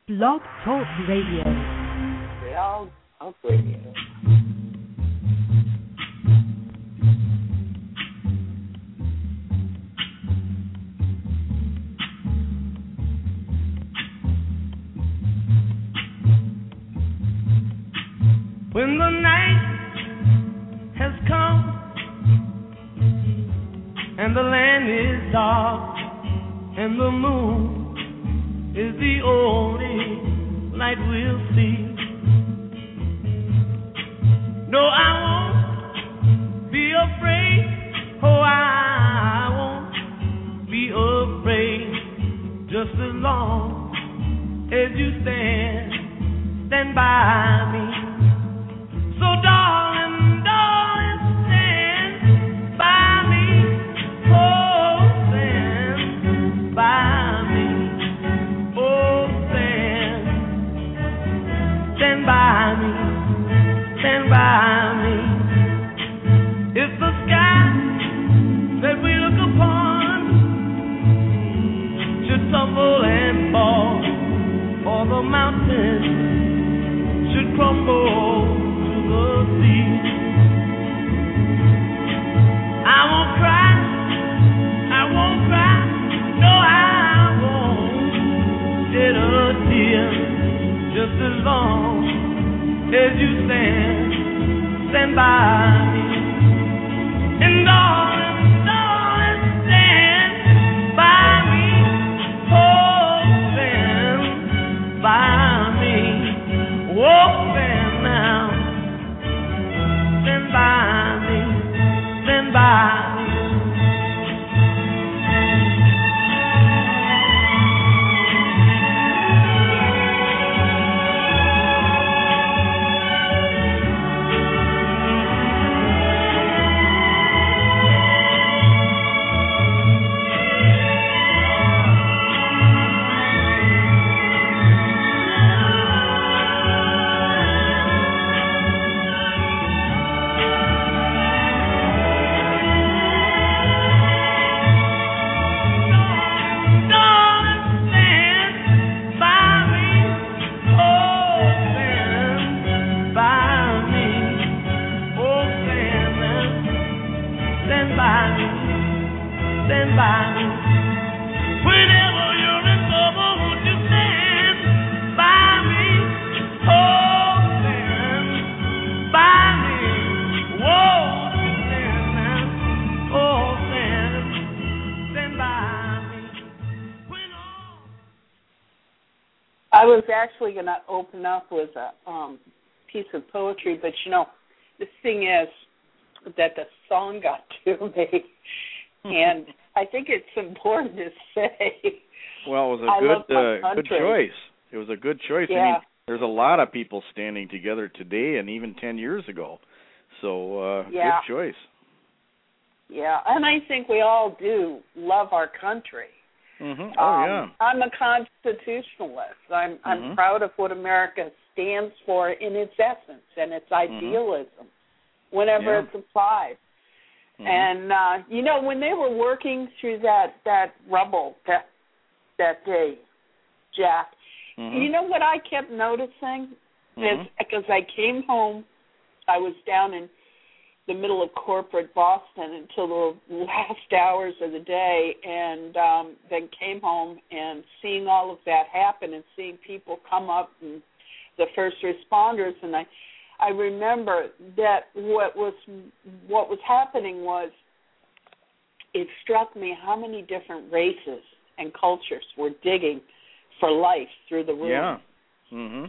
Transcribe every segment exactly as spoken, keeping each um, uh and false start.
Blog Talk Radio. Blog Talk Radio. When the night has come and the land is dark and the moon is the only light we'll see. No, I won't be afraid. Oh, I won't be afraid. Just as long as you stand, stand by me. So darling, darling, stand by me. Oh, stand by me. Oh, stand, stand by me. Stand by me. If the sky that we look upon should tumble and fall, or the mountains should crumble to the sea, I won't cry, I won't cry, no, I won't shed a tear, just as long as you stand, stand by me. And darling, darling, stand by me. Oh, stand by me. Oh, stand now. Stand by me. Stand by me. I was actually going to open up with a um, piece of poetry, but, you know, the thing is that the song got to me, and I think it's important to say. Well, it was a I good uh, good choice. It was a good choice. Yeah. I mean, there's a lot of people standing together today and even ten years ago. So, uh, yeah. good choice. Yeah, and I think we all do love our country. Mm-hmm. Oh, um, yeah. I'm a constitutionalist. I'm mm-hmm. I'm proud of what America stands for in its essence and its idealism, mm-hmm. whenever yeah. it's applied. Mm-hmm. And uh, you know, when they were working through that that rubble that that day, Jack, mm-hmm. you know what I kept noticing mm-hmm. is because I came home, I was down in the middle of corporate Boston until the last hours of the day, and um, then came home and seeing all of that happen and seeing people come up and the first responders, and I, I remember that what was what was happening was it struck me how many different races and cultures were digging for life through the room. Yeah. Mm-hmm.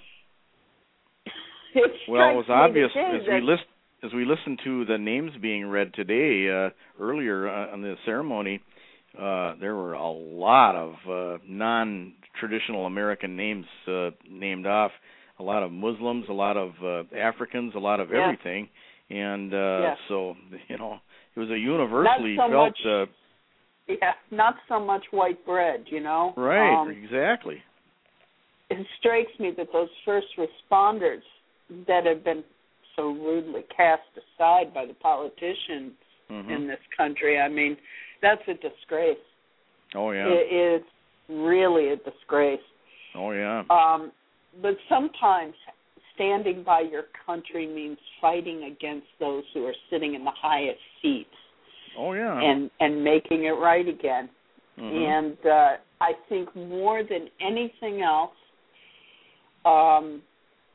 It well, it was obvious as we that, list. As we listened to the names being read today, uh, earlier uh, on the ceremony, uh, there were a lot of uh, non-traditional American names uh, named off. A lot of Muslims, a lot of uh, Africans, a lot of yeah. everything, and uh, yeah. so you know it was a universally not so felt. Much, uh, yeah, not so much white bread, you know. Right, um, exactly. It strikes me that those first responders that have been so rudely cast aside by the politicians mm-hmm. in this country. I mean, that's a disgrace. Oh, yeah. It is really a disgrace. Oh, yeah. Um, but sometimes standing by your country means fighting against those who are sitting in the highest seats. Oh, yeah. And, and making it right again. Mm-hmm. And uh, I think more than anything else, um,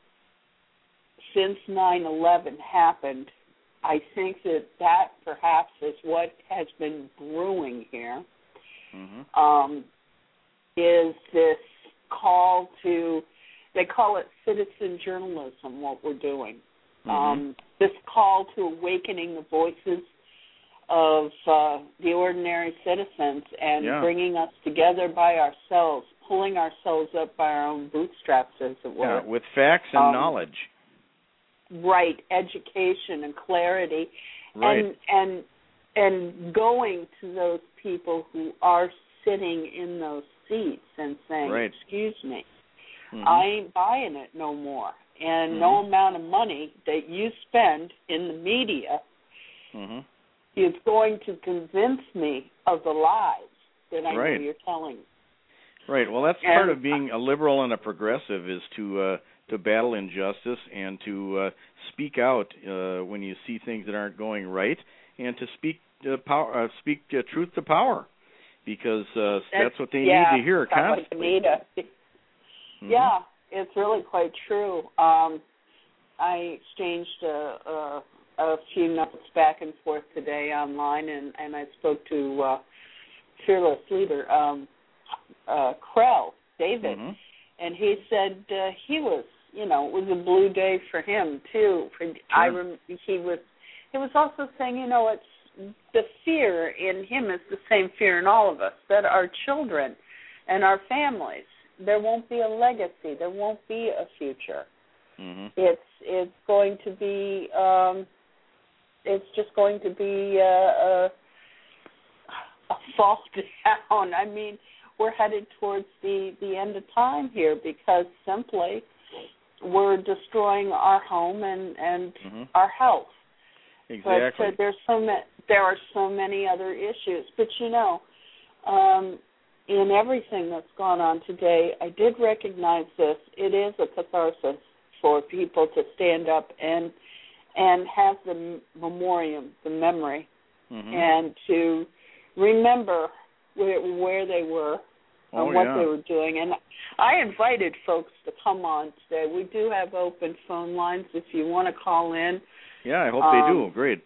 since nine eleven happened, I think that that perhaps is what has been brewing here, mm-hmm. um, is this call to, they call it citizen journalism, what we're doing. Mm-hmm. Um, this call to awakening the voices of uh, the ordinary citizens and yeah. bringing us together by ourselves, pulling ourselves up by our own bootstraps, as it were. Yeah, with facts and um, knowledge. Right, education and clarity. Right. And, and, and going to those people who are sitting in those seats and saying, right. excuse me, mm-hmm. I ain't buying it no more. And mm-hmm. no amount of money that you spend in the media mm-hmm. is going to convince me of the lies that I right. know you're telling. Right. Well, that's and, part of being a liberal and a progressive, is to uh, to battle injustice and to uh, speak out uh, when you see things that aren't going right, and to speak uh, power, uh, speak uh, truth to power, because uh, that's, that's what they yeah, need to hear constantly. Like mm-hmm. Yeah, it's really quite true. Um, I exchanged a, a a few notes back and forth today online, and, and I spoke to uh, fearless leader um, uh, Krell, David, mm-hmm. and he said uh, he was, you know, it was a blue day for him too. For, sure. I rem- he was, he was also saying, you know, it's the fear in him is the same fear in all of us, that our children and our families, there won't be a legacy, there won't be a future. Mm-hmm. It's it's going to be. Um, It's just going to be a, a, a fall down. I mean, we're headed towards the, the end of time here because simply we're destroying our home and, and mm-hmm. our health. Exactly. But uh, there's so ma- there are so many other issues. But, you know, um, in everything that's gone on today, I did recognize this. It is a catharsis for people to stand up and and have the memoriam, the memory, mm-hmm. and to remember where, where they were oh, and what yeah. they were doing. And I invited folks to come on today. We do have open phone lines if you want to call in. Yeah, I hope um, they do. Great.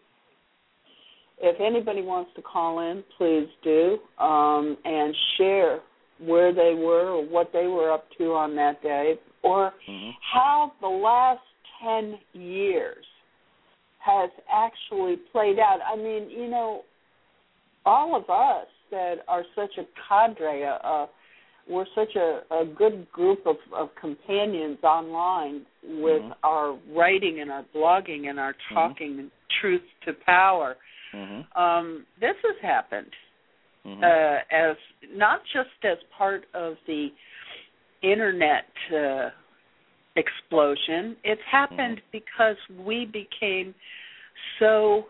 If anybody wants to call in, please do, um, and share where they were or what they were up to on that day, or mm-hmm. how the last ten years has actually played out. I mean, you know, all of us that are such a cadre, uh, we're such a, a good group of, of companions online with mm-hmm. our writing and our blogging and our talking mm-hmm. truth to power. Mm-hmm. Um, this has happened mm-hmm. uh, as not just as part of the Internet uh explosion. It's happened mm-hmm. because we became so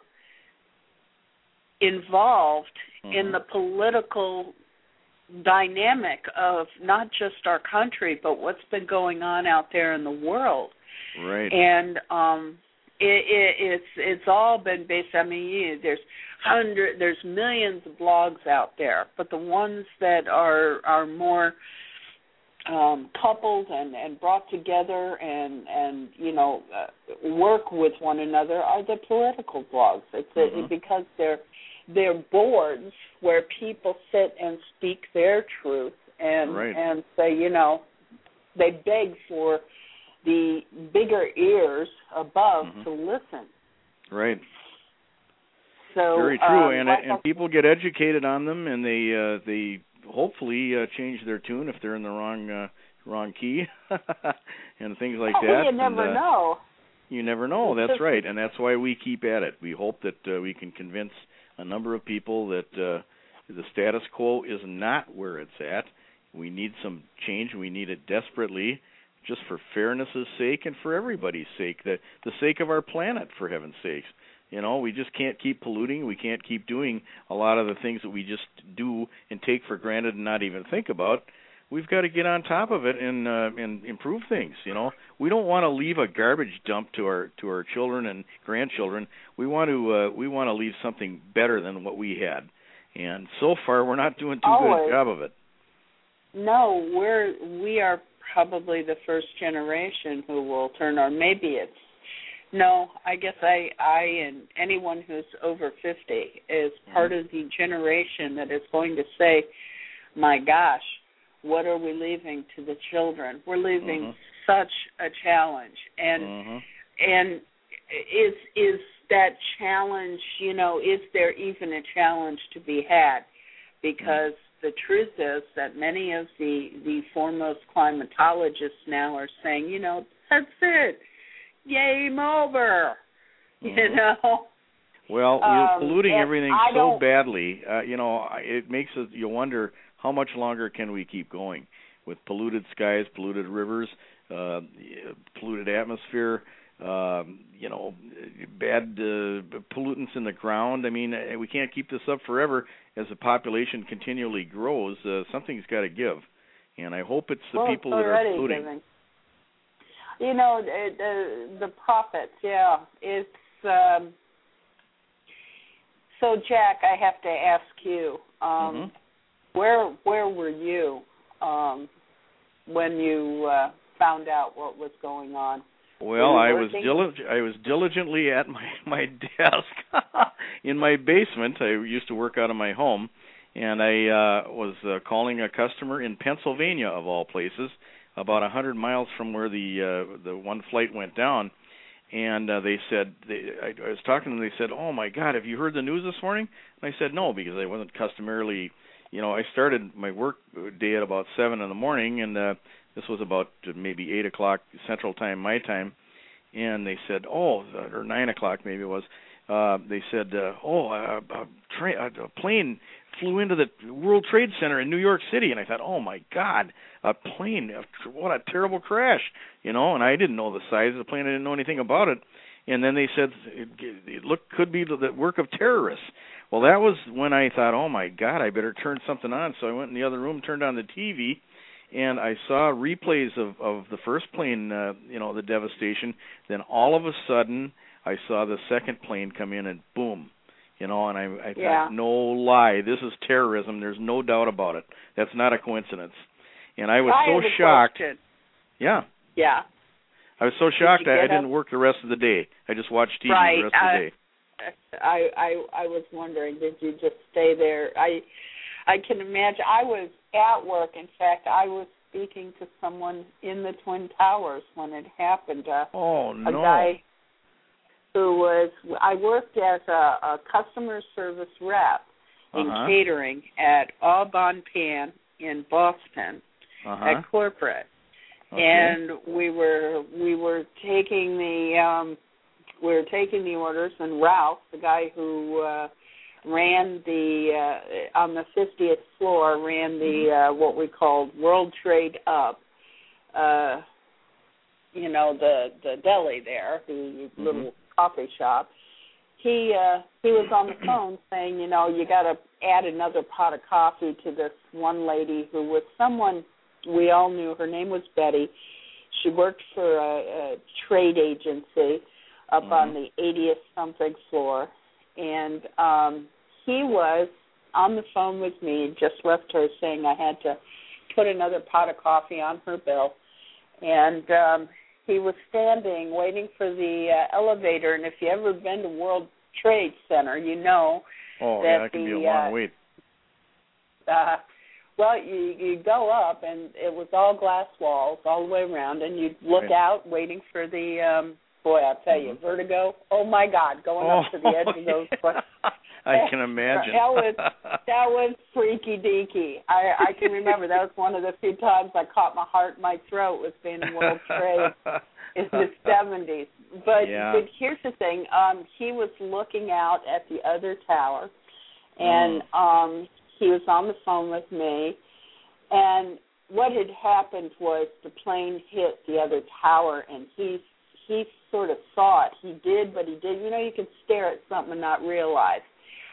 involved mm-hmm. in the political dynamic of not just our country, but what's been going on out there in the world. Right. And um, it, it, it's it's all been based. I mean, you know, there's hundred, there's millions of blogs out there, but the ones that are are more Um, coupled and, and brought together and, and you know, uh, work with one another are the political blogs. It's mm-hmm. a, because they're, they're boards where people sit and speak their truth and, right. and say, you know, they beg for the bigger ears above mm-hmm. to listen. Right. So, very true, um, and like and people get educated on them, and they uh, they hopefully uh, change their tune if they're in the wrong uh, wrong key and things like oh, that. You never and, uh, know. You never know. That's right, and that's why we keep at it. We hope that uh, we can convince a number of people that uh, the status quo is not where it's at. We need some change. We need it desperately, just for fairness' sake and for everybody's sake, the the sake of our planet, for heaven's sakes. You know, we just can't keep polluting. We can't keep doing a lot of the things that we just do and take for granted and not even think about. we've got to get on top of it and uh, and improve things. You know, we don't want to leave a garbage dump to our to our children and grandchildren. We want to uh, we want to leave something better than what we had. And so far, we're not doing too Always. good a job of it. No, we're we are probably the first generation who will turn, or maybe it's no. I guess I I and anyone who's over fifty is part mm-hmm. of the generation that is going to say, "My gosh, what are we leaving to the children? We're leaving mm-hmm. such a challenge." And mm-hmm. and is is that challenge? You know, is there even a challenge to be had? Because mm-hmm. the truth is that many of the, the foremost climatologists now are saying, you know, that's it, game over, mm-hmm. you know. Well, we're polluting um, everything I so badly, uh, you know, it makes it, you wonder how much longer can we keep going with polluted skies, polluted rivers, uh, polluted atmosphere, um, you know, bad uh, pollutants in the ground. I mean, we can't keep this up forever. As the population continually grows, uh, something's got to give. And I hope it's the well, people it's that are polluting. Giving. You know, the, the, the profits, yeah. It's um, so, Jack, I have to ask you, um, mm-hmm. where where were you um, when you uh, found out what was going on? Well, I was dilig- I was diligently at my, my desk in my basement. I used to work out of my home, and I uh, was uh, calling a customer in Pennsylvania, of all places, about a hundred miles from where the uh, the one flight went down. And uh, they said, they, I, I was talking to them. They said, "Oh my God, have you heard the news this morning?" And I said, "No," because I wasn't customarily, you know, I started my work day at about seven in the morning, and uh, this was about maybe eight o'clock Central Time, my time, and they said, "Oh," or nine o'clock maybe it was. Uh, they said, uh, "Oh, a, a, tra- a plane flew into the World Trade Center in New York City," and I thought, "Oh my God, a plane! What a terrible crash!" You know, and I didn't know the size of the plane. I didn't know anything about it. And then they said, "It, it look could be the work of terrorists." Well, that was when I thought, "Oh my God, I better turn something on." So I went in the other room, turned on the T V. And I saw replays of, of the first plane, uh, you know, the devastation. Then all of a sudden, I saw the second plane come in, and boom, you know. And I, I yeah. thought, no lie, this is terrorism. There's no doubt about it. That's not a coincidence. And I was I so shocked. Question. Yeah. Yeah. I was so shocked Did I, I up? didn't work the rest of the day. I just watched T V right. the rest uh, of the day. I, I I was wondering, did you just stay there? I I can imagine. I was at work. In fact, I was speaking to someone in the Twin Towers when it happened. Uh, oh, no. A guy who was, I worked as a, a customer service rep in uh-huh. catering at Au Bon Pain in Boston uh-huh. at corporate. Okay. And we were we were taking the um, we were taking the orders, and Ralph, the guy who uh, ran the uh, on the fiftieth floor, ran the uh, what we called World Trade Up, uh, you know, the the deli there, the mm-hmm. little coffee shop. He uh, he was on the phone saying, you know, you got to add another pot of coffee to this one lady who was someone we all knew. Her name was Betty. She worked for a, a trade agency up mm-hmm. on the eightieth something floor. And um, he was on the phone with me, just left her, saying I had to put another pot of coffee on her bill. And um, he was standing waiting for the uh, elevator. And if you've ever been to World Trade Center, you know oh, that yeah, that can the, be a long uh, wait. Uh, well, you, you go up, and it was all glass walls all the way around, and you'd look right. out waiting for the, um, boy, I'll tell you, mm-hmm. vertigo. Oh, my God, going oh, up to the edge of those places. I can imagine. That was, that was freaky-deaky. I, I can remember that was one of the few times I caught my heart in my throat was being in World Trade in the seventies. But, yeah. but here's the thing. Um, he was looking out at the other tower, and mm. um, he was on the phone with me. And what had happened was the plane hit the other tower, and he he sort of saw it. He did, but he did. You know, you can stare at something and not realize.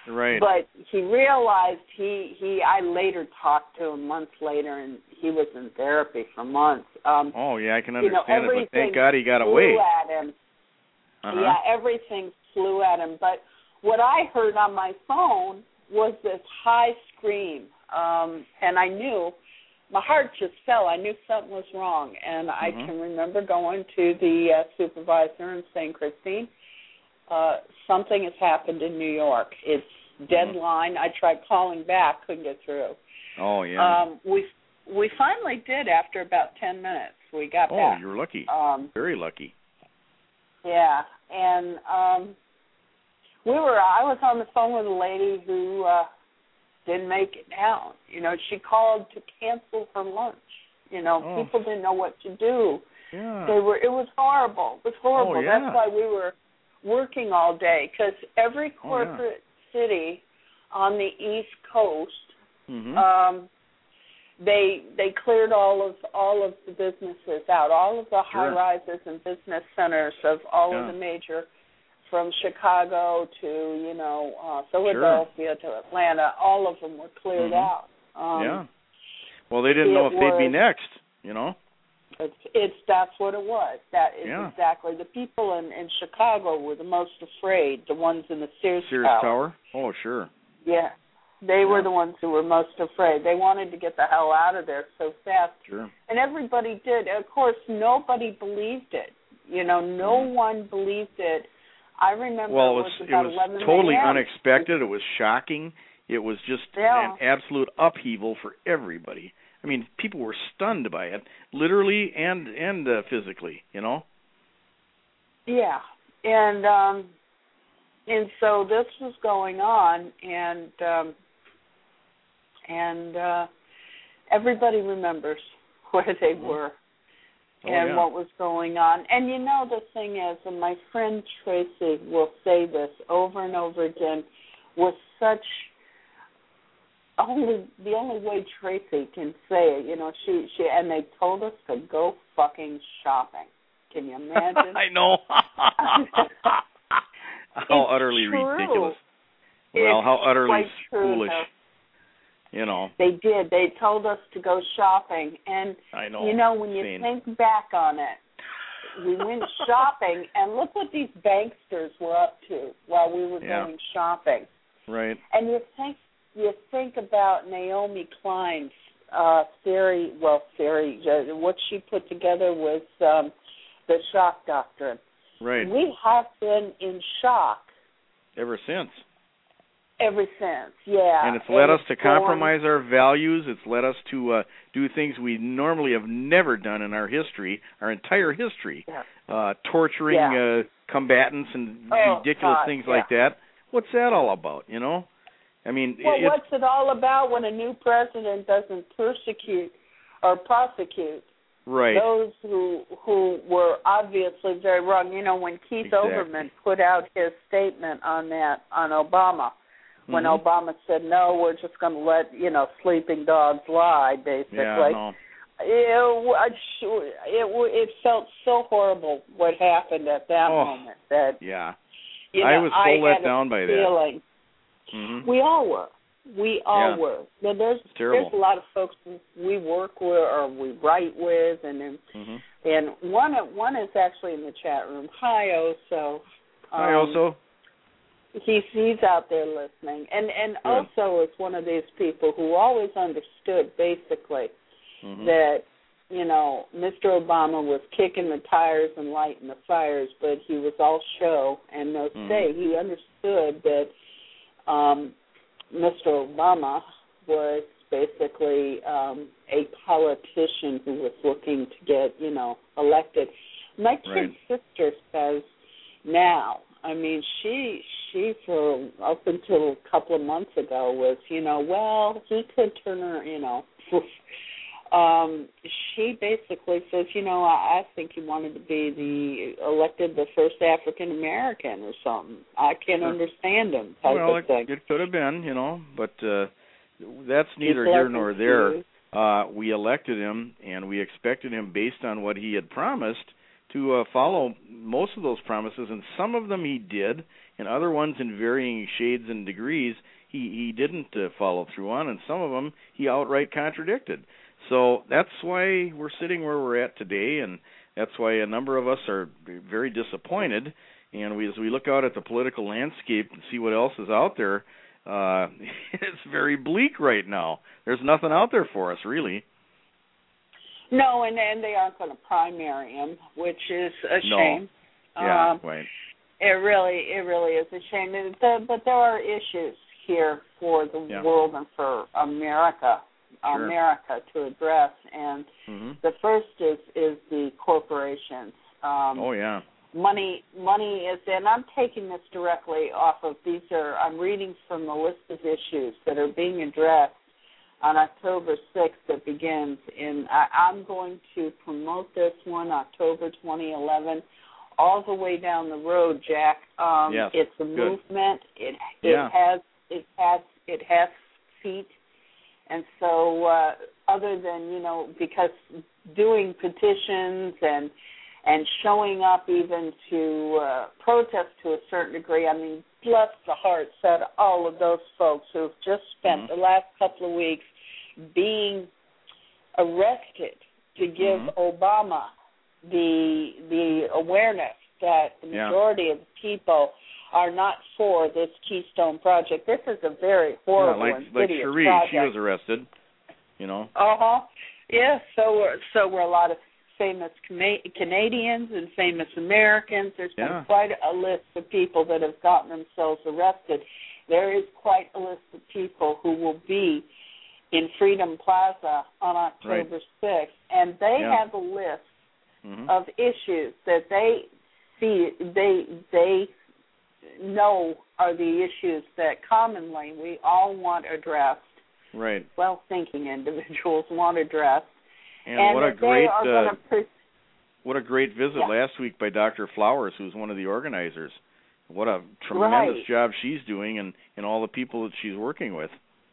Right. But he realized he, he I later talked to him months later, and he was in therapy for months. Um, oh, yeah, I can you know, understand it, but thank God he got flew away. At him. Uh-huh. Yeah, everything flew at him. But what I heard on my phone was this high scream, um, and I knew, my heart just fell. I knew something was wrong, and I Mm-hmm. can remember going to the uh, supervisor and saying, Christine, uh, something has happened in New York. It's deadline. Mm-hmm. I tried calling back, couldn't get through. Oh, yeah. Um, we we finally did after about ten minutes. We got oh, back. Oh, you were lucky. Um, Very lucky. Yeah, and um, we were. I was on the phone with a lady who uh, didn't make it down. You know, she called to cancel her lunch. You know, Oh. people didn't know what to do. Yeah. They were. It was horrible. It was horrible. Oh, yeah. That's why we were working all day, because every corporate oh, yeah. city on the East Coast, mm-hmm. um, they they cleared all of all of the businesses out, all of the Sure. high rises and business centers of all yeah. of the major, from Chicago to you know uh, Philadelphia sure. to Atlanta. All of them were cleared mm-hmm. out. Um, yeah. Well, they didn't know if was, they'd be next. You know. It's, it's that's what it was. That is yeah. exactly. The people in, in Chicago were the most afraid. The ones in the Sears, Sears Tower. Tower. Oh, sure. Yeah, they yeah. were the ones who were most afraid. They wanted to get the hell out of there so fast. Sure. And everybody did. Of course, nobody believed it. You know, no mm-hmm. one believed it. I remember well, it was, it was, about it was eleven totally a.m. unexpected. It was shocking. It was just yeah. an absolute upheaval for everybody. I mean, people were stunned by it, literally and and uh, physically. You know. Yeah, and um, and so this was going on, and um, and uh, everybody remembers where they were oh, and yeah. what was going on. And you know, the thing is, and my friend Tracy will say this over and over again, with such only the only way Tracy can say it. You know, she she and they told us to go fucking shopping. Can you imagine? I know. How It's utterly true. ridiculous. It's Well, how utterly quite true, foolish. though. You know. They did. They told us to go shopping. And, I know. you know, when you Insane. think back on it, we went shopping, and look what these banksters were up to while we were Yeah. going shopping. Right. And you think you think about Naomi Klein's uh, theory, well, theory, uh, what she put together was um, the shock doctrine. Right. We have been in shock Ever since. ever since, yeah. And it's led us to going, compromise our values. It's led us to uh, do things we normally have never done in our history, our entire history. Yeah. Uh, torturing Yeah. uh, combatants and Oh, ridiculous God, things yeah. like that. What's that all about, you know? I mean, Well, it's, what's it all about when a new president doesn't persecute or prosecute right. those who who were obviously very wrong? You know, when Keith Exactly. Olbermann put out his statement on that on Obama, when mm-hmm. Obama said, no, we're just going to let, you know, sleeping dogs lie, basically. Yeah, no. It, it, it felt so horrible what happened at that oh, moment that, yeah. you know, I was so I let had down a by feeling. that. Mm-hmm. We all were. We all Yeah. were. Now, there's Terrible. there's a lot of folks we work with or we write with, and then, mm-hmm. and one one is actually in the chat room. Hi, Oso. Um, Hi, Oso. He's he's out there listening, and and Good. Oso is one of these people who always understood basically mm-hmm. that, you know, Mister Obama was kicking the tires and lighting the fires, but he was all show and no mm-hmm. say. He understood that um, Mister Obama was basically um, a politician who was looking to get, you know, elected. My kid's right. sister says now, I mean, she she for up until a couple of months ago was, you know, well, he could turn her, you know. um, she basically says, you know, I, I think he wanted to be the elected the first African American or something. I can't sure. understand him. Type well, of thing. it, it could have been, you know, but uh, that's neither People here nor there. confused. Uh, we elected him, and we expected him based on what he had promised to uh, follow most of those promises, and some of them he did, and other ones in varying shades and degrees he, he didn't uh, follow through on, and some of them he outright contradicted. So that's why we're sitting where we're at today, and that's why a number of us are very disappointed. And we, as we look out at the political landscape and see what else is out there, uh, it's very bleak right now. There's nothing out there for us, really. No, and, and they aren't going to primary him, which is a no. shame. Yeah, um, right. It really, it really is a shame. The, but there are issues here for the yeah. world and for America, sure. America to address. And mm-hmm. the first is is the corporations. Um, oh yeah. Money, money is, and I'm taking this directly off of these are. I'm reading from the list of issues that are being addressed on October sixth. That begins in. I, I'm going to promote this one October twenty eleven. All the way down the road, Jack. Um, yes, it's a good. movement. It it yeah. has it has it has feet, and so uh, other than you know because doing petitions and and showing up even to uh, protest to a certain degree. I mean, bless the hearts of all of those folks who've just spent mm-hmm. the last couple of weeks being arrested to give mm-hmm. Obama the the awareness that the majority yeah. of the people are not for this Keystone Project. This is a very horrible yeah, like, and like hideous Cherie, project. she was arrested, you know. Uh-huh. Yeah, so were, so were a lot of famous Cana- Canadians and famous Americans. There's been yeah. quite a list of people that have gotten themselves arrested. There is quite a list of people who will be in Freedom Plaza on October sixth, and they yeah. have a list mm-hmm. of issues that they see they they know are the issues that commonly we all want addressed. Right. Well-thinking individuals want addressed. And, and what a great uh, pre- what a great visit yeah. last week by Doctor Flowers, who's one of the organizers. What a tremendous right. job she's doing, and, and all the people that she's working with.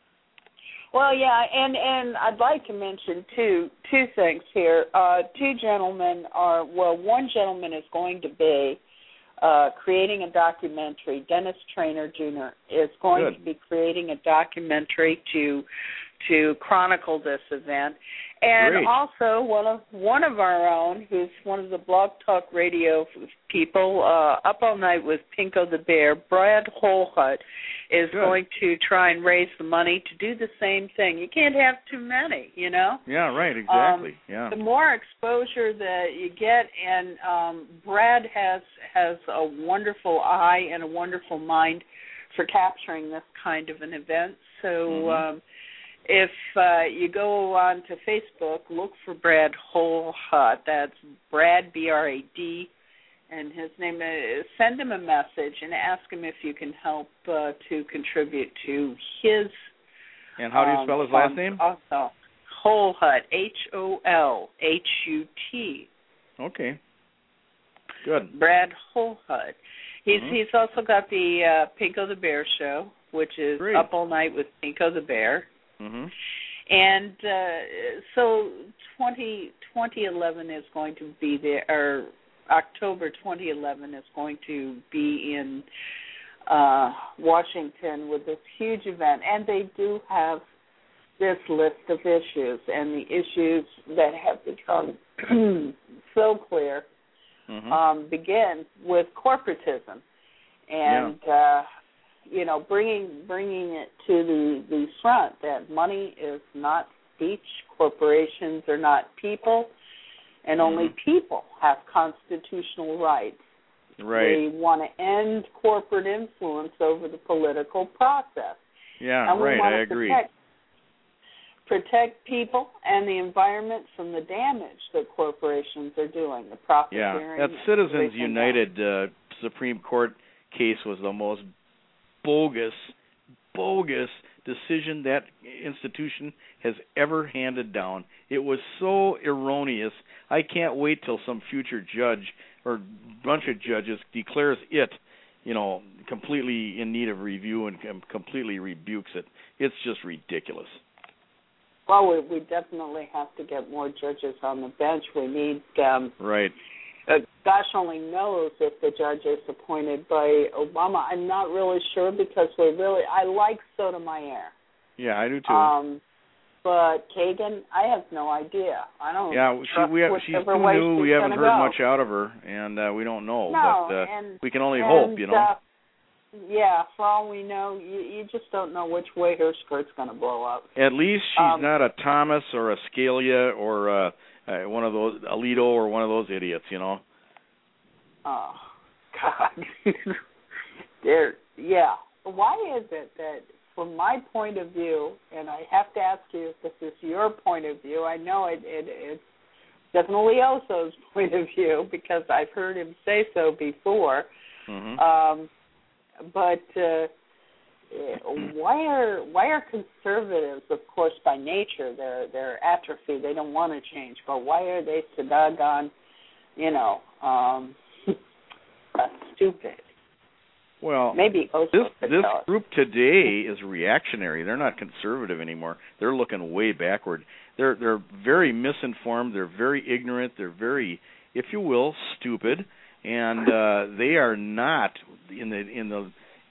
Well, yeah, and, and I'd like to mention two two things here. Uh, two gentlemen are well, one gentleman is going to be uh, creating a documentary. Dennis Traynor Junior is going Good. to be creating a documentary to to chronicle this event. And Great. also one of one of our own, who's one of the Blog Talk Radio people, uh, Up All Night with Pinko the Bear, Brad Holhut, is Good. going to try and raise the money to do the same thing. You can't have too many, you know? Yeah, right, exactly. Um, yeah. The more exposure that you get, and um, Brad has has a wonderful eye and a wonderful mind for capturing this kind of an event. So mm-hmm. um, if uh, you go on to Facebook, look for Brad Holhut. That's Brad, B R A D, and his name is, send him a message and ask him if you can help uh, to contribute to his. And how do you spell his um, last name? Also, Holhut, H O L H U T. Okay. Good. Brad Holhut. He's mm-hmm. he's also got the uh, Pinko the Bear show, which is Great. Up All Night with Pinko the Bear. Mm-hmm. And uh, so twenty, twenty eleven is going to be there, or October twenty eleven is going to be in uh, Washington with this huge event. And they do have this list of issues, and the issues that have become so clear mm-hmm. um, begin with corporatism. And... Yeah. Uh, you know, bringing bringing it to the, the front that money is not speech, corporations are not people, and mm-hmm. only people have constitutional rights. Right. They want to end corporate influence over the political process. Yeah, and we right, want I to agree. Protect, protect people and the environment from the damage that corporations are doing, the profiteering. Yeah, that Citizens United uh, Supreme Court case was the most bogus, bogus decision that institution has ever handed down. It was so erroneous. I can't wait till some future judge or bunch of judges declares it, you know, completely in need of review and completely rebukes it. It's just ridiculous. Well, we, we definitely have to get more judges on the bench. We need um, right. uh, gosh only knows if the judge is appointed by Obama. I'm not really sure because we really, I like Sotomayor. Yeah, I do too. Um, but Kagan, I have no idea. I don't. Yeah, she, we have, she's too new. We haven't heard go. much out of her, and uh, we don't know. No, but uh, and, we can only and, hope, you know. Uh, yeah, for all we know, you, you just don't know which way her skirt's going to blow up. At least she's um, not a Thomas or a Scalia or uh, uh, one of those Alito or one of those idiots, you know. Oh God, there. Yeah. Why is it that, from my point of view, and I have to ask you if this is your point of view? I know it, it it's definitely Oso's point of view because I've heard him say so before. Mm-hmm. Um, but uh, why are why are conservatives, of course, by nature, they're they're atrophy. They don't want to change. But why are they so doggone, you know, um, stupid? Well, maybe Oso this could this tell us. group today is reactionary. They're not conservative anymore. They're looking way backward. They're they're very misinformed. They're very ignorant. They're very, if you will, stupid. And uh, they are not in the in the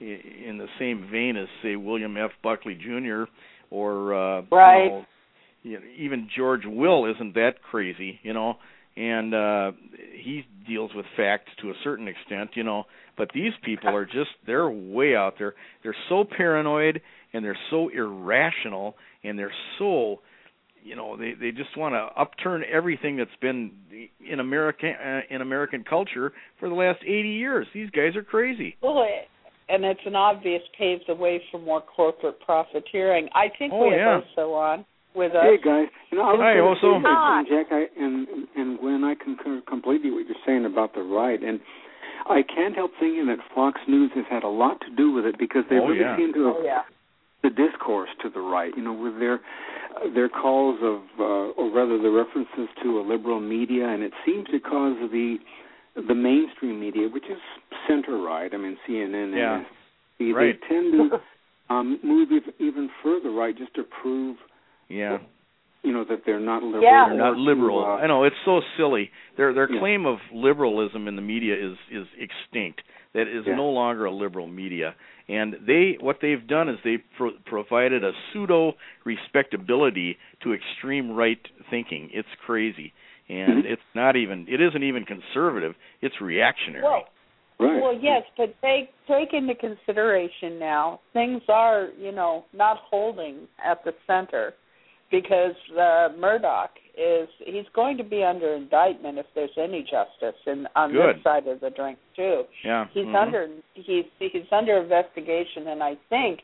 in the same vein as, say, William F. Buckley Junior or uh, right. you know, you know, even George Will isn't that crazy, you know. And uh, he deals with facts to a certain extent, you know. But these people are just, they're way out there. They're so paranoid and they're so irrational and they're so, you know, they, they just want to upturn everything that's been in American uh, in American culture for the last eighty years. These guys are crazy. Well, and it's an obvious pave the way for more corporate profiteering. I think oh, we yeah. have Oso on with us. Hey, guys. You know, I was Hi, Oso. and Jack I, and, and Gwen, I concur completely with what you're saying about the right. And I can't help thinking that Fox News has had a lot to do with it because they oh, really yeah. seem to have oh, yeah. the discourse to the right, you know, with their their calls of, uh, or rather the references to a liberal media, and it seems to cause the the mainstream media, which is center right, I mean C N N, yeah. and they right. tend to um, move even further right just to prove, yeah. you know, that they're not liberal. Yeah. They're not liberal. To, uh, I know, it's so silly. Their their yeah. claim of liberalism in the media is is extinct. That is yeah. no longer a liberal media. And they, what they've done is they've pro- provided a pseudo respectability to extreme right thinking. It's crazy, and mm-hmm. it's not even. It isn't even conservative. It's reactionary. Well, right. well, yes, but take take into consideration now things are, you know, not holding at the center because uh, Murdoch is he's going to be under indictment if there's any justice in on Good. this side of the drink too. Yeah. He's mm-hmm. under he's he's under investigation, and I think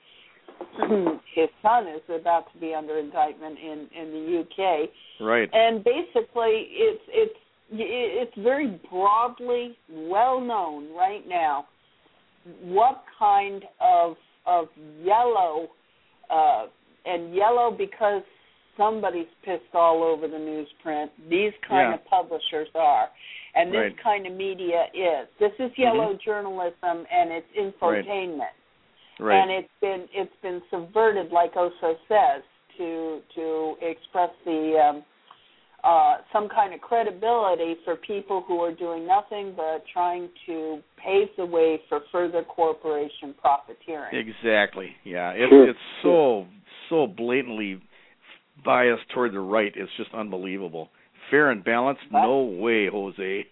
his son is about to be under indictment in, in the U K. Right. And basically, it's it's it's very broadly well known right now what kind of of yellow uh, and yellow because somebody's pissed all over the newsprint. These kind yeah. of publishers are. And this right. kind of media is. This is yellow mm-hmm. journalism, and it's infotainment. Right. And it's been it's been subverted, like Oso says, to to express the um, uh, some kind of credibility for people who are doing nothing but trying to pave the way for further corporation profiteering. Exactly. Yeah. It's Sure. it's so so blatantly biased toward the right. It's just unbelievable. Fair and balanced? But, no way, Jose.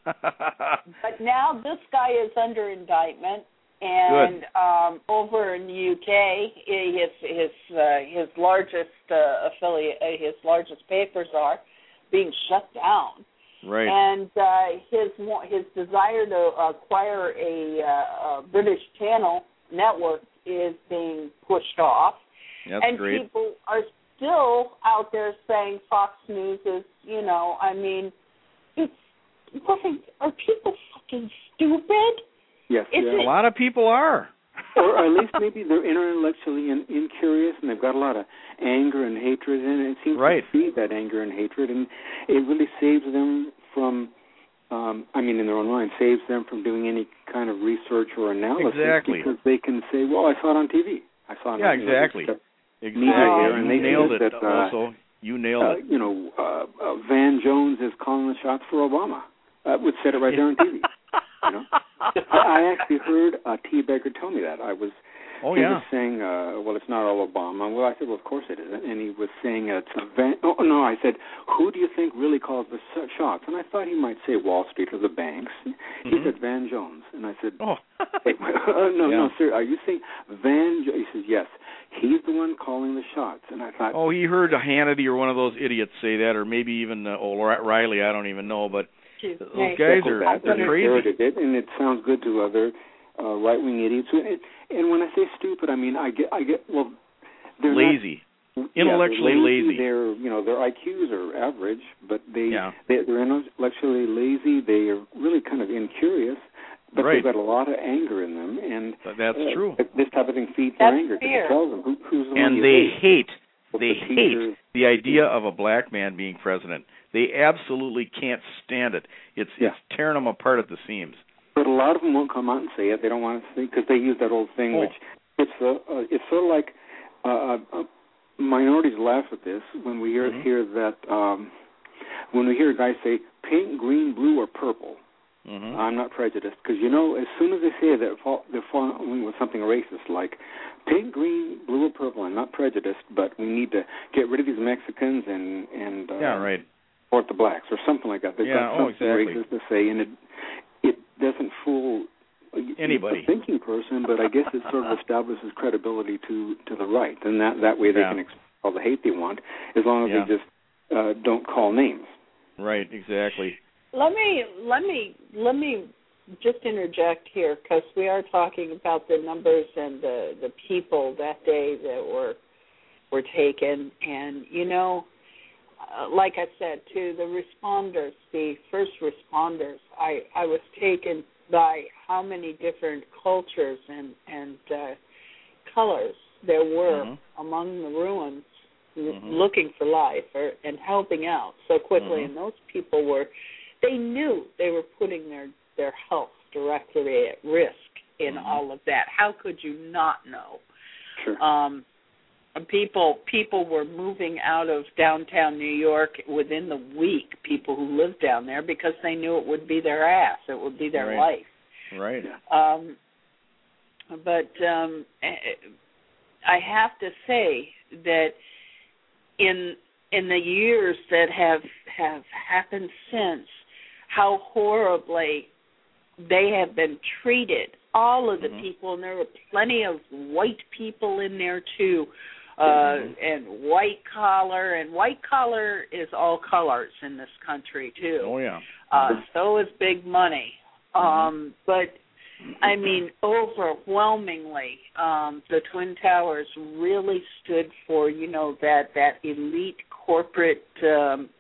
but now this guy is under indictment, and um, over in the U K, his his uh, his largest uh, affiliate, uh, his largest papers are being shut down. Right. And uh, his his desire to acquire a, uh, a British channel network is being pushed off. That's and great. people are still out there saying Fox News is, you know, I mean, it's, are people fucking stupid? Yes, Is yeah. A lot of people are. or at least maybe they're intellectually in, incurious and they've got a lot of anger and hatred, and it seems right. to feed that anger and hatred, and it really saves them from, um, I mean, in their own mind, saves them from doing any kind of research or analysis Exactly. because they can say, well, I saw it on T V. I saw it Yeah, on exactly. You know, Exactly. Here, and you they nailed it, that, uh, also. You nailed uh, it. You know, uh, uh, Van Jones is calling the shots for Obama. uh, would set it right there on T V. You know, I, I actually heard a teabagger tell me that. I was. Oh he yeah. was saying, uh, well, it's not all Obama. Well, I said, well, of course it isn't. And he was saying it's a van. Oh no, I said, who do you think really calls the shots? And I thought he might say Wall Street or the banks. He mm-hmm. said Van Jones, and I said, oh, Wait, uh, no, yeah. no, sir. Are you saying Van? Jo-? He says, yes. He's the one calling the shots. And I thought, oh, he heard Hannity or one of those idiots say that, or maybe even uh, O'Reilly. I don't even know, but those guys are they're crazy. It, and it sounds good to other uh, right-wing idiots. And, and when I say stupid, I mean I get, I get. Well, they're lazy, not, intellectually yeah, they're lazy. lazy. They're, you know, their I Qs are average, but they, yeah. they they're intellectually lazy. They are really kind of incurious. But right. they've got a lot of anger in them, and but that's uh, true. This type of thing feeds that's their anger. It tells them who, who's the and one they hate. hate. They the hate the idea of a black man being president. They absolutely can't stand it. It's yeah. it's tearing them apart at the seams. But a lot of them won't come out and say it. They don't want to say because they use that old thing, oh. which it's a, uh, it's sort of like uh, uh, minorities laugh at this when we hear mm-hmm. hear that um, when we hear a guy say pink, green, blue, or purple. Mm-hmm. I'm not prejudiced because you know as soon as they say that they're following with something racist like pink, green, blue, or purple. I'm not prejudiced, but we need to get rid of these Mexicans and and uh, yeah, right. support the blacks or something like that. They've yeah, got something oh, exactly. racist to say, and it it doesn't fool anybody, a thinking person, but I guess it sort of establishes credibility to, to the right, and that that way they yeah. can express all the hate they want as long as yeah. they just uh, don't call names. Right, exactly. Let me let me let me just interject here because we are talking about the numbers and the, the people that day that were were taken, and you know, uh, like I said, to the responders, the first responders, I, I was taken by how many different cultures and and uh, colors there were mm-hmm. among the ruins, mm-hmm. looking for life or, and helping out so quickly, mm-hmm. and those people were. They knew they were putting their, their health directly at risk in mm-hmm. all of that. How could you not know? Sure. Um, people people were moving out of downtown New York within the week, people who lived down there, because they knew it would be their ass. It would be their right. life. Right. Um, but um, I have to say that in in the years that have, have happened since, how horribly they have been treated, all of the mm-hmm. people, and there were plenty of white people in there too, uh, mm-hmm. and white collar, and white collar is all colors in this country too. Oh yeah. Uh, so is big money. Mm-hmm. Um, but I mean, overwhelmingly, um, the Twin Towers really stood for, you know, that, that elite corporate. Um,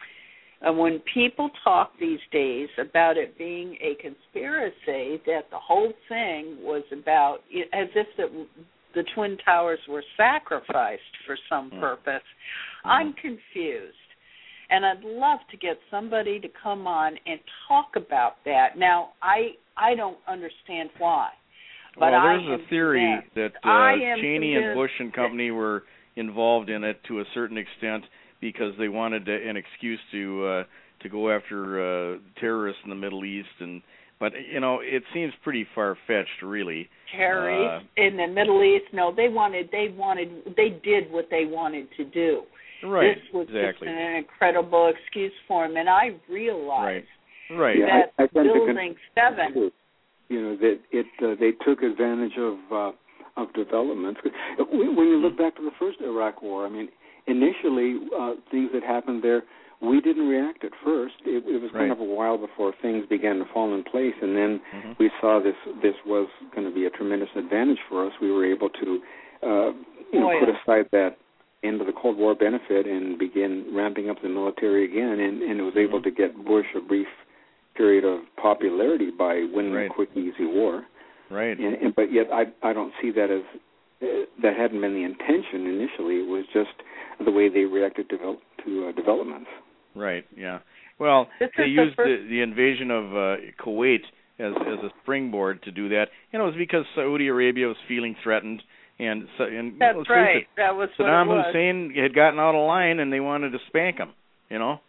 and when people talk these days about it being a conspiracy, that the whole thing was about, as if the, the Twin Towers were sacrificed for some mm-hmm. purpose, mm-hmm. I'm confused. And I'd love to get somebody to come on and talk about that. Now, I I don't understand why. But well, I there's a theory that uh, Cheney and Bush and company were involved in it to a certain extent because they wanted to, an excuse to uh, to go after uh, terrorists in the Middle East. And but you know, it seems pretty far fetched, really. Terrorists uh, in the Middle East? No, they wanted they wanted they did what they wanted to do. Right, this was exactly. just an incredible excuse for him, and I realized right, right. Yeah, that I, I Building Seven, you know, that it uh, they took advantage of uh, of developments. When you look back to the first Iraq War, I mean, initially uh, things that happened there, we didn't react at first. It, it was kind right. of a while before things began to fall in place, and then mm-hmm. we saw this this was going to be a tremendous advantage for us. We were able to uh, you know, oh, yeah. put aside that end of the Cold War benefit and begin ramping up the military again, and, and it was able mm-hmm. to get Bush a brief period of popularity by winning right. a quick, easy war. Right. And, and, but yet I I don't see that as, uh, that hadn't been the intention initially. It was just the way they reacted to, to uh, developments. Right, yeah. Well, this they used the, first... the, the invasion of uh, Kuwait as as a springboard to do that. And it was because Saudi Arabia was feeling threatened. And, so, and That's let's right. face it, that was Saddam what it was. Hussein had gotten out of line, and they wanted to spank him. You know,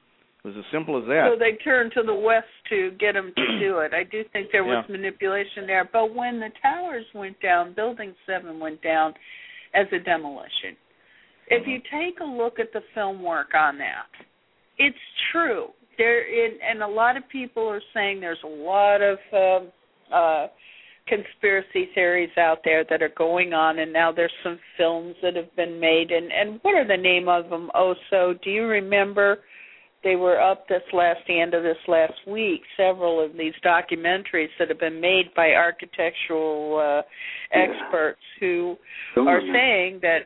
It was as simple as that. So they turned to the West to get him to do it. I do think there was Yeah. manipulation there. But when the towers went down, Building seven went down as a demolition. If Mm-hmm. you take a look at the film work on that, it's true. There, in, and a lot of people are saying there's a lot of um, uh, conspiracy theories out there that are going on, and now there's some films that have been made. And, and what are the name of them? Oh, so do you remember? They were up this last the end of this last week. Several of these documentaries that have been made by architectural uh, Yeah. experts who Some are of them. saying that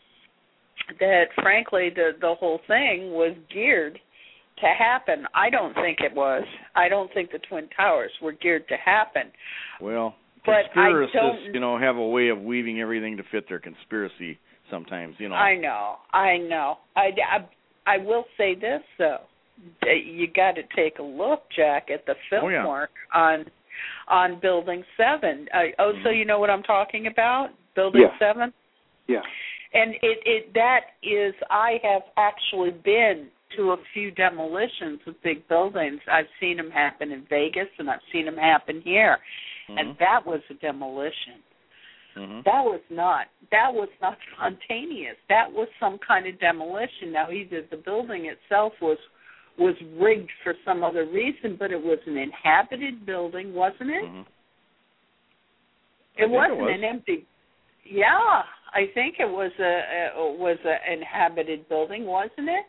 that frankly the the whole thing was geared to happen. I don't think it was. I don't think the Twin Towers were geared to happen. Well, But I conspiracists, don't- you know, have a way of weaving everything to fit their conspiracy sometimes, you know. I know. I know. I, I, I will say this though. You got to take a look, Jack, at the film Oh, yeah. work on on Building Seven. Uh, oh, so Mhm. you know what I'm talking about? Building Yeah. Seven. Yeah. And it, it that is, I have actually been to a few demolitions of big buildings. I've seen them happen in Vegas, and I've seen them happen here, Mhm. and that was a demolition. Mhm. That was not that was not spontaneous. That was some kind of demolition. Now, either the building itself was was rigged for some other reason, but it was an inhabited building, wasn't it? Mhm. I It think wasn't it was. an empty. Yeah, I think it was a, a was an inhabited building, wasn't it?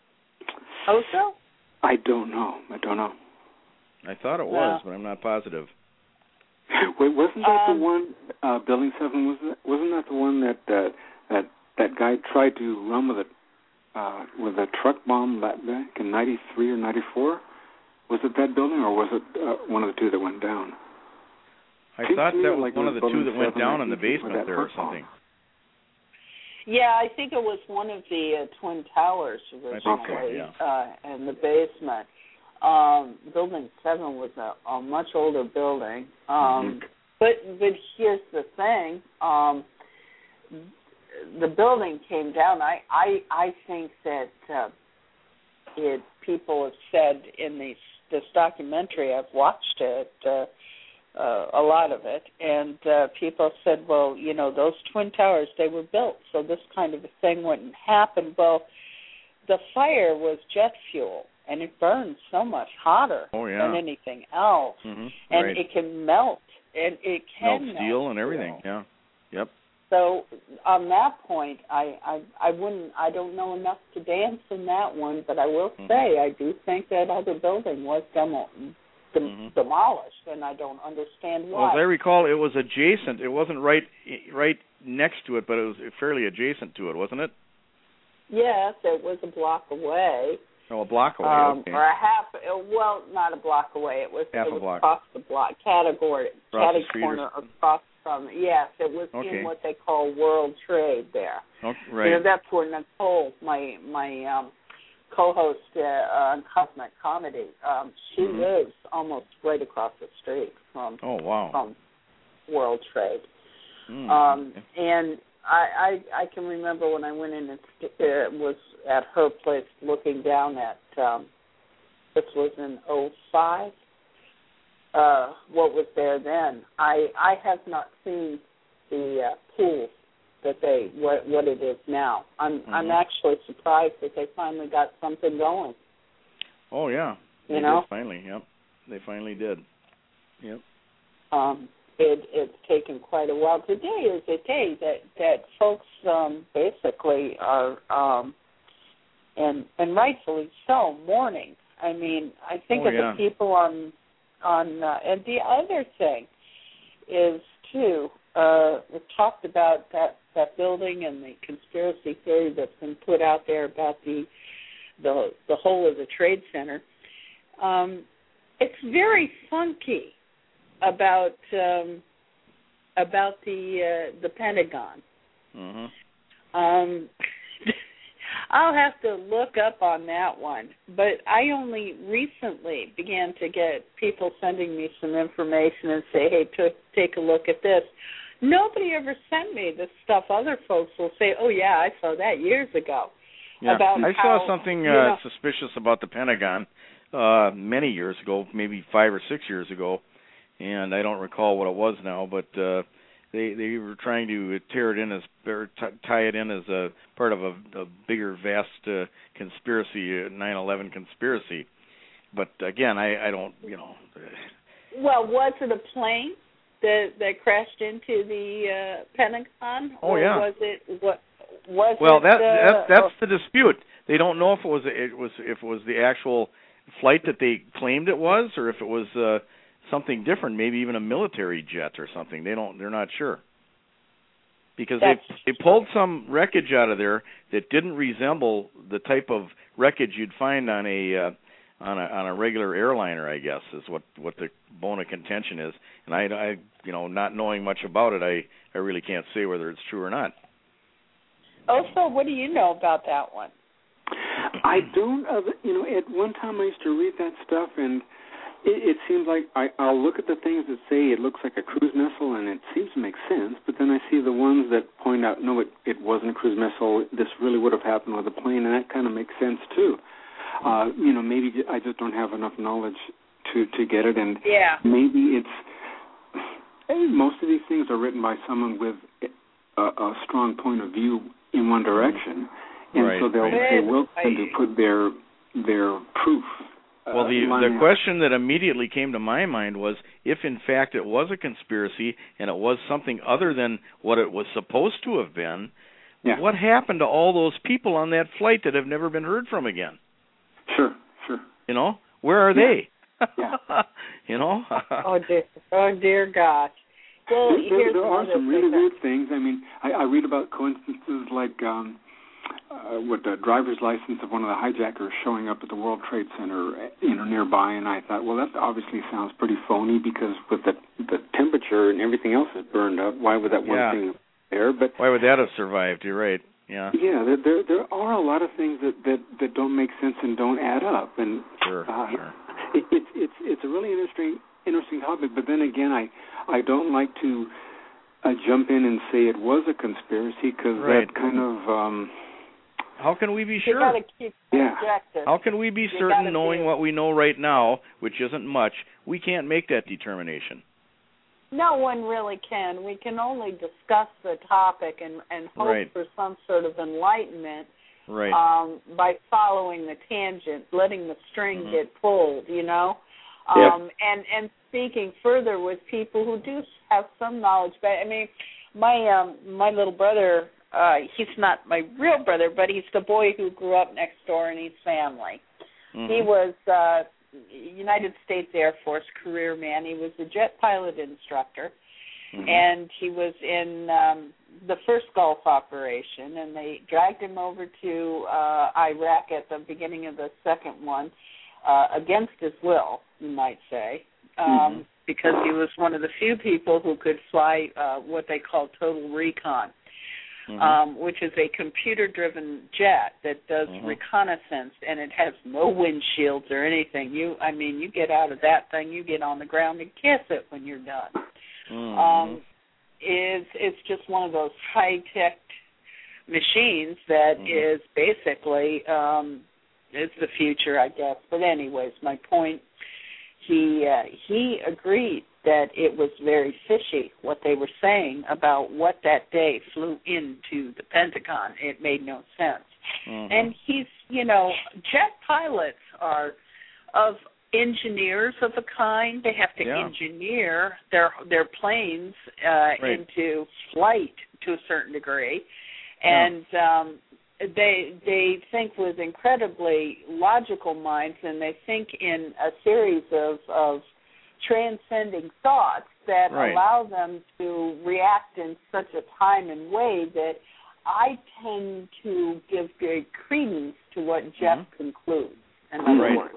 Also, I don't know. I don't know. I thought it was, Well. but I'm not positive. Wait, wasn't that Um, the one? Uh, Building Seven was that? Wasn't that the one that uh, that that guy tried to run with a uh, with a truck bomb back back in ninety-three or ninety-four? Was it that building, or was it uh, one of the two that went down? I Seems thought to me that was like it one was of the two Building that went seven down that in the he did with basement that there or truck bomb. something. yeah, I think it was one of the uh, Twin Towers originally, think so, yeah. uh, in the basement. Um, building Seven was a, a much older building, um, Mhm. but but here's the thing: um, the building came down. I I, I think that uh, it. People have said in these this documentary. I've watched it. Uh, Uh, a lot of it, and uh, people said, well, you know, those Twin Towers, they were built so this kind of a thing wouldn't happen. Well, the fire was jet fuel, and it burns so much hotter Oh, yeah. than anything else, Mhm. and Right. it can melt, and it can Melt steel melt and everything. steel. Yeah. Yep. So on that point, I, I I wouldn't, I don't know enough to dance in that one, but I will Mhm. say I do think that other building was demo. Dem- Mhm. demolished, and I don't understand Well, why. as I recall, it was adjacent. It wasn't right right next to it, but it was fairly adjacent to it, wasn't it? Yes, it was a block away, Oh, a block away. um, Okay. or a half. Well, not a block away. It was, Half it a was block. across the block, category, Across the catty street or corner something. across from. Yes, it was Okay. in what they call World Trade there. Oh, You know, right. that's where Nicole, my my um, co-host uh, on Cosmic Comedy, um, she Mhm. lives almost right across the street from Oh, wow. from World Trade. Mm, Um, okay. and I, I I can remember when I went in and st- uh, was at her place looking down at, um, this was in oh five, uh, what was there then. I I have not seen the uh, pool that they, what what it is now. I'm Mhm. I'm actually surprised that they finally got something going. Oh, yeah. You They know? did finally. Yep. They finally did. Yep. Um, it, it's taken quite a while. Today is a day that, that folks um, basically are, um, and and rightfully so, mourning. I mean, I think Oh, of yeah. the people on, on uh, and the other thing is, too, uh, we talked about that, that building and the conspiracy theory that's been put out there about the, the, the whole of the Trade Center. Um, it's very funky about um, about the uh, the Pentagon. Mhm. Um, I'll have to look up on that one, but I only recently began to get people sending me some information and say, "Hey, t- take a look at this." Nobody ever sent me this stuff. Other folks will say, "Oh yeah, I saw that years ago." Yeah. about I how, saw something you uh, know, suspicious about the Pentagon uh, many years ago, maybe five or six years ago, and I don't recall what it was now, but uh, they they were trying to tear it in as or t- tie it in as a part of a, a bigger, vast uh, conspiracy, uh, nine eleven conspiracy. But again, I, I don't, you know. well, was it a plane that that crashed into the uh, Pentagon? Oh or yeah. Was it what? Was well, it, that, uh, that that's the dispute. They don't know if it was it was if it was the actual flight that they claimed it was, or if it was uh, something different, maybe even a military jet or something. They don't. They're not sure because they they pulled some wreckage out of there that didn't resemble the type of wreckage you'd find on a uh, on a on a regular airliner. I guess is what what the bone of contention is. And I, I you know not knowing much about it, I I really can't say whether it's true or not. Oh, so what do you know about that one? I don't, uh, you know, at one time I used to read that stuff, and it, it seems like I, I'll look at the things that say it looks like a cruise missile, and it seems to make sense, but then I see the ones that point out, no, it, it wasn't a cruise missile, this really would have happened with a plane, and that kind of makes sense, too. Uh, you know, maybe I just don't have enough knowledge to, to get it, and yeah. maybe it's, most of these things are written by someone with a, a strong point of view in one direction, and right, so they'll right. they will tend to put their their proof. Uh, well, the the out. question that immediately came to my mind was if, in fact, it was a conspiracy and it was something other than what it was supposed to have been, yeah. what happened to all those people on that flight that have never been heard from again? Sure, sure. You know, where are yeah. they? yeah. You know. oh dear, oh dear gosh. Well, there, there, there are some really that... weird things. I mean, I, I read about coincidences like um, uh, what the driver's license of one of the hijackers showing up at the World Trade Center, you know, nearby, and I thought, well, that obviously sounds pretty phony because with the the temperature and everything else is burned up, why would that one yeah. thing there? But why would that have survived? You're right. Yeah. Yeah, there there, there are a lot of things that, that, that don't make sense and don't add up, and sure, uh, sure. It, it's it's it's a really interesting interesting topic. But then again, I I don't like to uh, jump in and say it was a conspiracy because right. that kind of. Um, How can we be you sure? gotta keep yeah. How can we be you certain, knowing be... what we know right now, which isn't much? We can't make that determination. No one really can. We can only discuss the topic and, and hope right. for some sort of enlightenment right. um, by following the tangent, letting the string mm-hmm. get pulled, you know? Yeah. Um, and, and speaking further with people who do have some knowledge. But, I mean, my um, my little brother, uh, he's not my real brother, but he's the boy who grew up next door in East Family. Mm-hmm. He was... Uh, United States Air Force career man. He was a jet pilot instructor, mm-hmm. and he was in um, the first Gulf operation, and they dragged him over to uh, Iraq at the beginning of the second one, uh, against his will, you might say, um, mm-hmm. because he was one of the few people who could fly uh, what they call total recon. Mm-hmm. Um, which is a computer-driven jet that does mm-hmm. reconnaissance, and it has no windshields or anything. You, I mean, you get out of that thing, you get on the ground and kiss it when you're done. Mm-hmm. Um, it's, it's just one of those high-tech machines that mm-hmm. is basically um, is the future, I guess. But anyways, my point, he uh, he agreed that it was very fishy what they were saying about what that day flew into the Pentagon. It made no sense. Mm-hmm. And he's, you know, jet pilots are of engineers of a kind. They have to yeah. engineer their their planes uh, right. into flight to a certain degree. And yeah. um, they they think with incredibly logical minds, and they think in a series of, of transcending thoughts that right. allow them to react in such a time and way that I tend to give great credence to what Jeff mm-hmm. concludes. And right.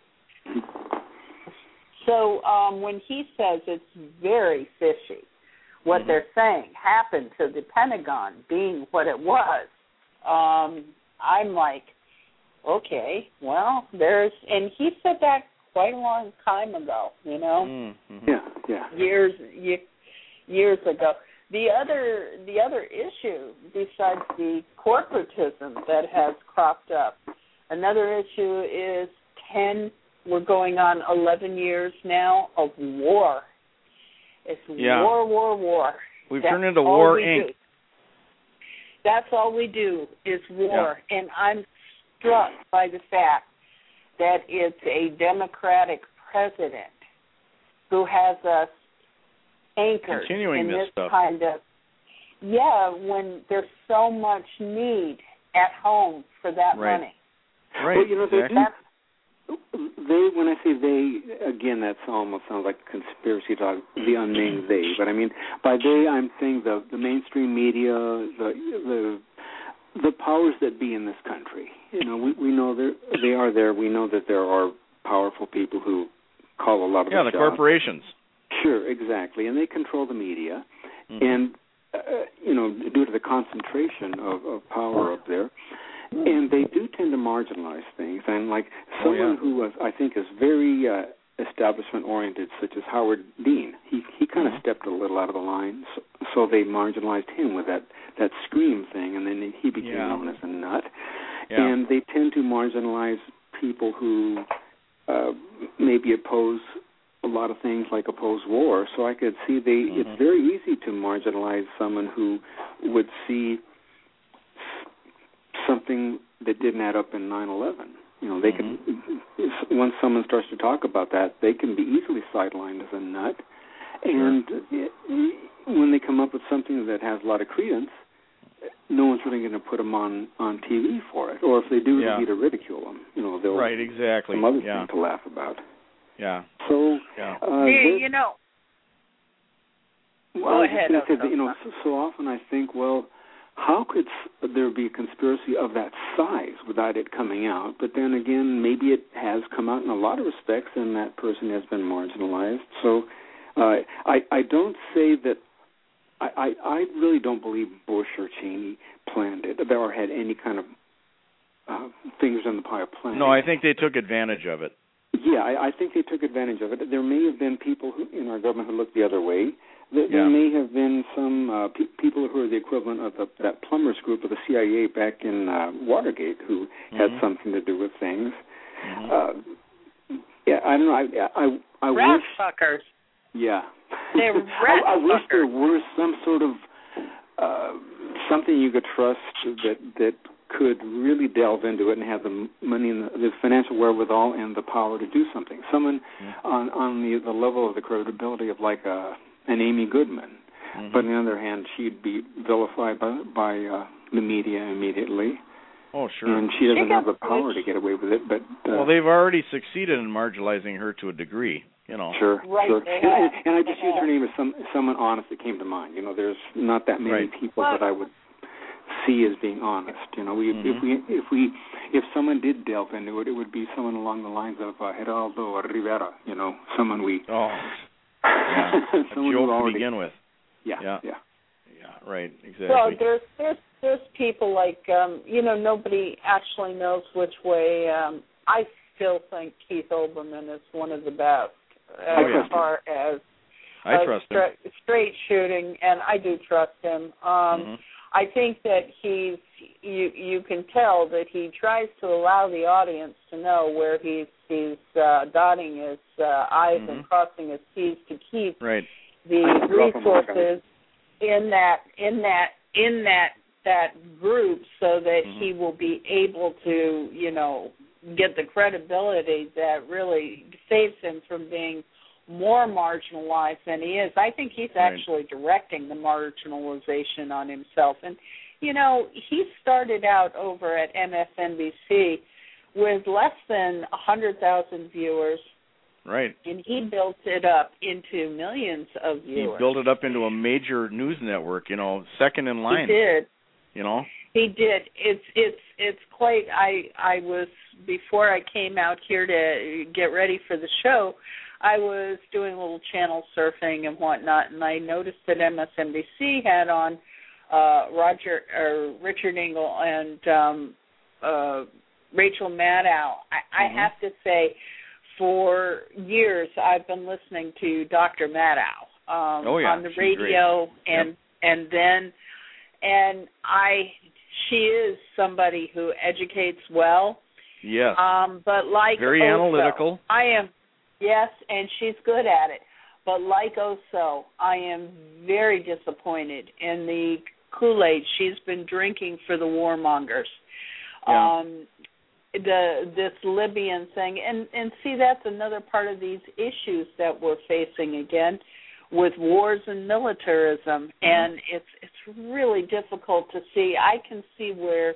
So um, when he says it's very fishy, what mm-hmm. they're saying happened to the Pentagon being what it was, um, I'm like, okay, well, there's, and he said that quite a long time ago, you know, mm-hmm. yeah, yeah, years, years ago. The other the other issue, besides the corporatism that has cropped up, another issue is ten. We're going on eleven years now of war. It's yeah. war, war, war. We've That's turned into War Incorporated. Incorporated. That's all we do is war, Yeah. and I'm struck by the fact that it's a Democratic president who has us anchored Continuing in this this stuff. kind of, yeah, when there's so much need at home for that Right. money. Well, Right. you know, they exactly. do. They, when I say they, again, that almost sounds like conspiracy talk, the unnamed they. But I mean, by they, I'm saying the the mainstream media, the the the powers that be in this country. You know, we we know they they are there. We know that there are powerful people who call a lot of yeah, the the shots. corporations. Sure, exactly, and they control the media, Mm-hmm. and uh, you know, due to the concentration of, of power up there. And they do tend to marginalize things. And like someone oh, yeah. who was, I think is very uh, establishment-oriented, such as Howard Dean, he he kind of mm-hmm. stepped a little out of the line, so, so they marginalized him with that, that Scream thing, and then he became Yeah. known as a nut. Yeah. And they tend to marginalize people who uh, maybe oppose a lot of things, like oppose war. So I could see they. Mm-hmm. It's very easy to marginalize someone who would see something that didn't add up in nine eleven. You know, they mm-hmm. can, once someone starts to talk about that, they can be easily sidelined as a nut. And Sure. when they come up with something that has a lot of credence, no one's really going to put them on, on T V for it. Or if they do, Yeah. it'll be to ridicule them. You know, they'll Right, exactly. some other Yeah. thing to laugh about. Yeah. So, Yeah. uh, you, you know, well, go I was ahead. just gonna say that, Otto. you know, so, so often I think, well, how could there be a conspiracy of that size without it coming out? But then again, maybe it has come out in a lot of respects, and that person has been marginalized. So uh, I, I don't say that. I, I, I really don't believe Bush or Cheney planned it, or had any kind of uh, fingers in the pie of planning. No, I think they took advantage of it. Yeah, I, I think they took advantage of it. There may have been people who, in our government who looked the other way. There, Yeah. there may have been some uh, pe- people who are the equivalent of the, that plumbers group of the C I A back in uh, Watergate who Mm-hmm. had something to do with things. Mm-hmm. Uh, yeah, I don't know. I I, I Rat wish. fuckers. Yeah. They're rat I, I wish fuckers. there were some sort of uh, something you could trust that that could really delve into it and have the money and the, the financial wherewithal and the power to do something. Someone Mm-hmm. on on the the level of the credibility of like a an Amy Goodman, Mm-hmm. but on the other hand, she'd be vilified by by uh, the media immediately. Oh, sure. And she doesn't She have got the power pushed. to get away with it. But uh, Well, they've already succeeded in marginalizing her to a degree, you know. Sure, Right, sure. they And, have. and I They just use her have. name as some someone honest that came to mind. You know, there's not that many Right. people Well- that I would see as being honest. You know, we, Mhm. if we if we if someone did delve into it, it would be someone along the lines of uh, Geraldo Rivera. You know, someone we Oh, yeah. A someone joke who to already, begin with. Yeah, Yeah. yeah. Yeah, right, exactly. Well, there's there's there's people like um, you know, nobody actually knows which way. Um, I still think Keith Olbermann is one of the best as Oh, yeah. far as I uh, trust him. stra- straight shooting, and I do trust him. Um, Mhm. I think that he's you you can tell that he tries to allow the audience to know where he's he's uh, dotting his uh, I's Mhm. and crossing his T's to keep Right. the I drop 'em off. resources in that in that in that that group so that Mhm. he will be able to, you know, get the credibility that really saves him from being more marginalized than he is. I think he's Right. actually directing the marginalization on himself. And, you know, he started out over at M S N B C with less than one hundred thousand viewers, Right. and he built it up into millions of He viewers. built it up into a major news network, you know, second in He line. did. You know? He did. It's it's it's quite. I I was before I came out here to get ready for the show. I was doing a little channel surfing and whatnot, and I noticed that M S N B C had on uh, Roger or Richard Engel and um, uh, Rachel Maddow. I, Mhm. I have to say, for years I've been listening to Doctor Maddow um, Oh, yeah. on the She's radio great. and. Yep. and then, and I, she is somebody who educates well. Yes. Um, but like very Oso, analytical. I am, yes, and she's good at it. But like Oso, I am very disappointed in the Kool-Aid she's been drinking for the warmongers. Yeah. Um, the this Libyan thing, and and see, that's another part of these issues that we're facing again with wars and militarism, mm-hmm. and it's it's really difficult to see. I can see where,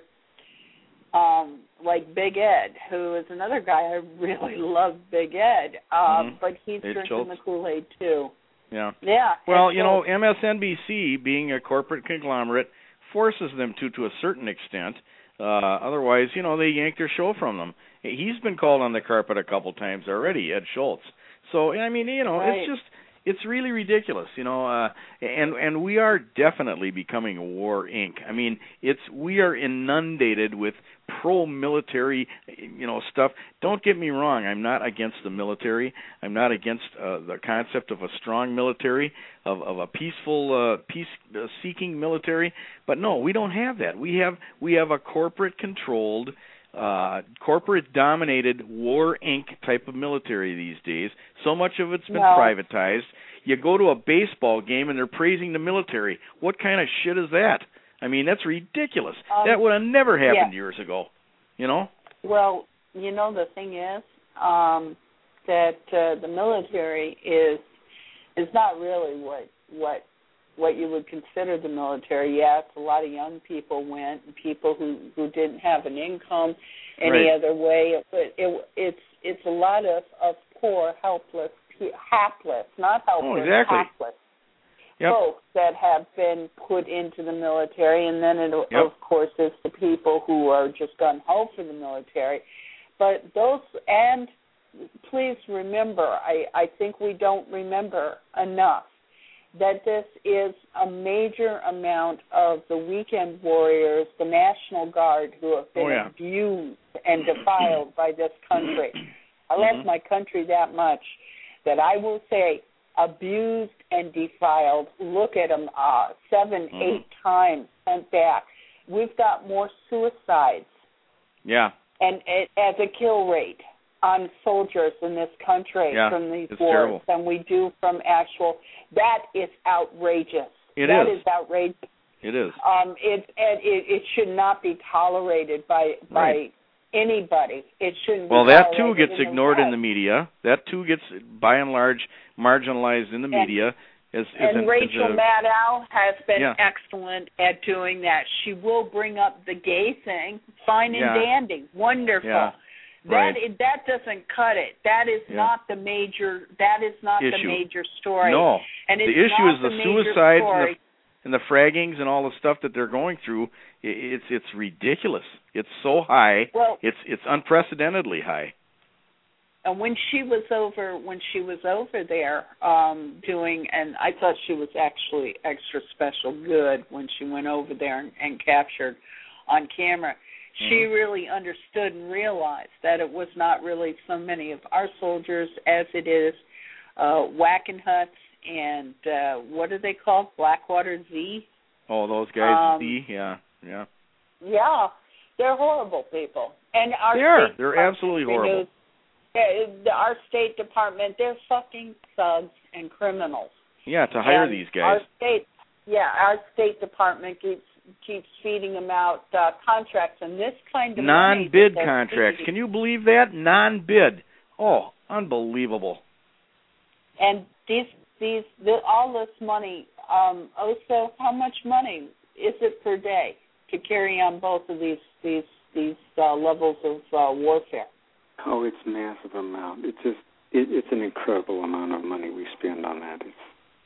um, like Big Ed, who is another guy I really love, Big Ed, uh, mm-hmm. but he's Ed drinking Schultz. the Kool-Aid too. Yeah. Yeah. Well, you know, M S N B C, being a corporate conglomerate, forces them to to a certain extent. Uh, otherwise, you know, they yank their show from them. He's been called on the carpet a couple times already, Ed Schultz. So, I mean, you know, right. it's just, it's really ridiculous, you know, uh, and and we are definitely becoming a war incorporated. I mean, it's we are inundated with pro-military, you know, stuff. Don't get me wrong, I'm not against the military. I'm not against uh, the concept of a strong military, of, of a peaceful, uh, peace-seeking military. But no, we don't have that. We have we have a corporate-controlled, Uh, corporate-dominated, war incorporated type of military these days. So much of it's been no. privatized. You go to a baseball game and they're praising the military. What kind of shit is that? I mean, that's ridiculous. Um, that would have never happened yeah. years ago. You know? Well, you know, the thing is um, that uh, the military is is not really what what what you would consider the military. Yes, a lot of young people went, and people who, who didn't have an income any right. other way. But it, it's it's a lot of, of poor, helpless, hapless, not helpless, oh, exactly. hapless yep. folks that have been put into the military. And then, it, yep. of course, is the people who are just gung-ho for the military. But those, and please remember, I, I think we don't remember enough, that this is a major amount of the weekend warriors, the National Guard, who have been oh, yeah. abused and defiled by this country. I love mm-hmm. my country that much that I will say abused and defiled. Look at them, uh, seven, mm-hmm. eight times sent back. We've got more suicides yeah. and, and as a kill rate on soldiers in this country yeah, from these it's wars terrible. than we do from actual. That is outrageous. It that is. is outrageous. It is. Um, it, it it should not be tolerated by by right. anybody. It shouldn't. Well, be that too tolerated gets in ignored the in the media. That too gets, by and large, marginalized in the and, media. As, as and an, Rachel as a, Maddow has been yeah. excellent at doing that. She will bring up the gay thing, fine and yeah. dandy, wonderful. Yeah. That right. is, that doesn't cut it. That is yeah. not the major. That is not issue. the major story. No, and it's the issue not is the, the suicides and story. the, and the fraggings and all the stuff that they're going through. It's it's ridiculous. It's so high. Well, it's it's unprecedentedly high. And when she was over, when she was over there um, doing, and I thought she was actually extra special good when she went over there and, and captured on camera. She mm-hmm. really understood and realized that it was not really so many of our soldiers as it is uh, Wackenhuts and uh, what are they called? Blackwater Z? Oh, those guys, um, Z, yeah, yeah. Yeah, they're horrible people. And our they are. State They're absolutely horrible. Renews, our State Department, they're fucking thugs and criminals. Yeah, to hire and these guys. Our state, yeah, our State Department keeps keeps feeding them out uh, contracts and this kind of non-bid money contracts. Can you believe that? Non-bid. Oh, unbelievable. And these these the, all this money. Um, also, how much money is it per day to carry on both of these these these uh, levels of uh, warfare? Oh, it's a massive amount. It's just it, it's an incredible amount of money we spend on that. It's...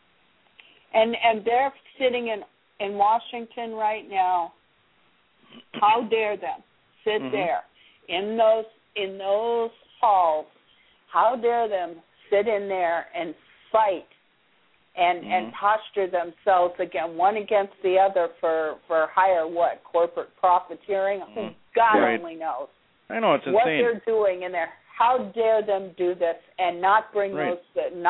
And and they're sitting in. in Washington right now. How dare them sit mm-hmm. there in those in those halls? How dare them sit in there and fight and mm-hmm. and posture themselves again one against the other for for higher what corporate profiteering? Mm-hmm. God right. only knows. I know it's insane. What they're doing in there. How dare them do this and not bring right. those not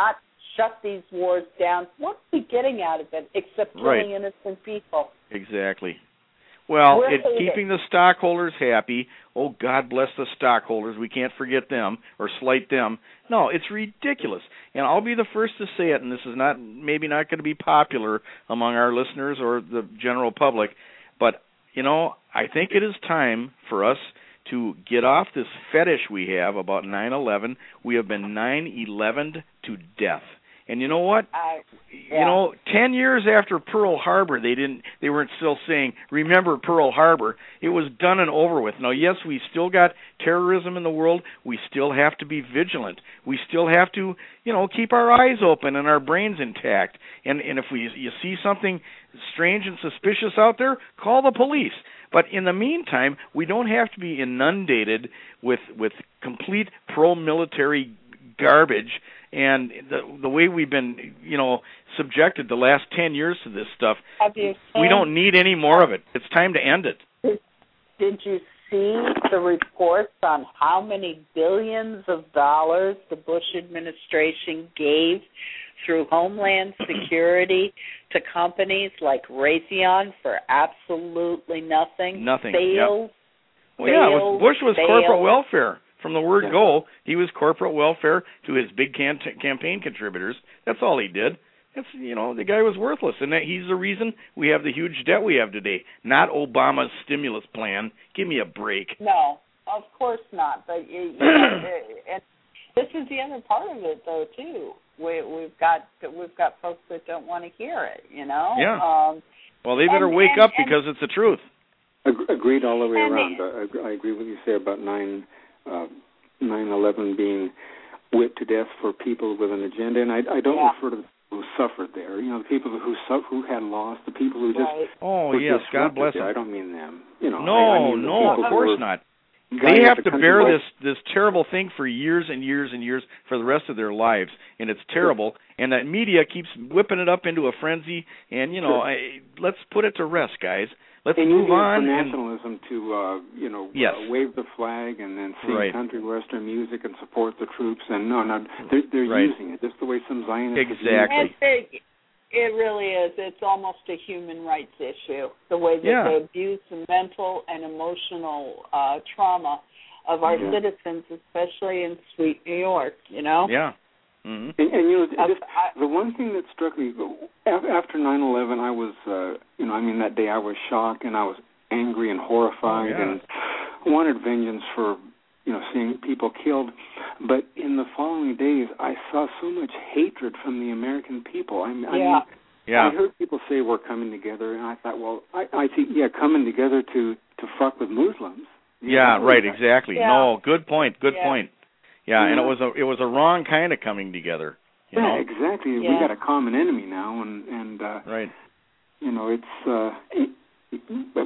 shut these wars down. What are we getting out of it except killing Right. innocent people? Exactly. Well, We're it's hated. keeping the stockholders happy. Oh, God bless the stockholders. We can't forget them or slight them. No, it's ridiculous. And I'll be the first to say it, and this is not maybe not going to be popular among our listeners or the general public, but, you know, I think it is time for us to get off this fetish we have about nine eleven. We have been nine eleven'd to death. And you know what? I, yeah. You know, ten years after Pearl Harbor, they didn't. They weren't still saying, "Remember Pearl Harbor." It was done and over with. Now, yes, we still got terrorism in the world. We still have to be vigilant. We still have to, you know, keep our eyes open and our brains intact. And and if we you see something strange and suspicious out there, call the police. But in the meantime, we don't have to be inundated with with complete pro-military garbage. And the the way we've been, you know, subjected the last ten years to this stuff, Have you we don't need any more of it. It's time to end it. Did, did you see the reports on how many billions of dollars the Bush administration gave through Homeland Security to companies like Raytheon for absolutely nothing? Nothing. Sales. Yep. Well, yeah, it was, Bush was sales. corporate welfare. From the word Yeah. go, he was corporate welfare to his big can- campaign contributors. That's all he did. That's, you know, the guy was worthless, and that he's the reason we have the huge debt we have today, not Obama's stimulus plan. Give me a break. No, of course not. But you, you know, and this is the other part of it, though, too. We, we've got we've got folks that don't want to hear it. You know. Yeah. Um, Well, they better and, wake and, up and, because it's the truth. Ag- Agreed all the way And around. the- I, I agree with you say about nine uh, nine eleven being whipped to death for people with an agenda, and I, I don't Yeah. refer to the people who suffered there. You know, the people who suffer, who had lost, the people who just right. oh were yes, God disrupted bless there. them. I don't mean them. You know, No, I, I mean the no, people of who course were not. guiding They have the to country bear by- this this terrible thing for years and years and years for the rest of their lives, and it's terrible. And that media keeps whipping it up into a frenzy. And you know, Sure. I, let's put it to rest, guys. Let's and move using it on. for And, nationalism to, uh, you know, Yes. uh, wave the flag and then sing Right. country western music and support the troops. And no, no, they're, they're Right. using it just the way some Zionists have used Exactly. It, it, it really is. It's almost a human rights issue, the way that Yeah. they abuse the mental and emotional uh, trauma of our Yeah. citizens, especially in sweet New York, you know? yeah. Mm-hmm. And, and you know, I- just, I- the one thing that struck me af- after nine eleven, I was, uh, you know, I mean, that day I was shocked and I was angry and horrified Oh, yeah. and wanted vengeance for, you know, seeing people killed. But in the following days, I saw so much hatred from the American people. I, mean, I Yeah. mean, Yeah. I heard people say we're coming together, and I thought, well, I, I think, yeah, coming together to to fuck with Muslims. You Yeah, know, right, that- exactly. Yeah. No, good point, good Yeah. point. Yeah, and it Yeah. was a it was a wrong kind of coming together, you Yeah, know. exactly. We Yeah. got a common enemy now, and and uh, Right. you know, it's uh, it, it,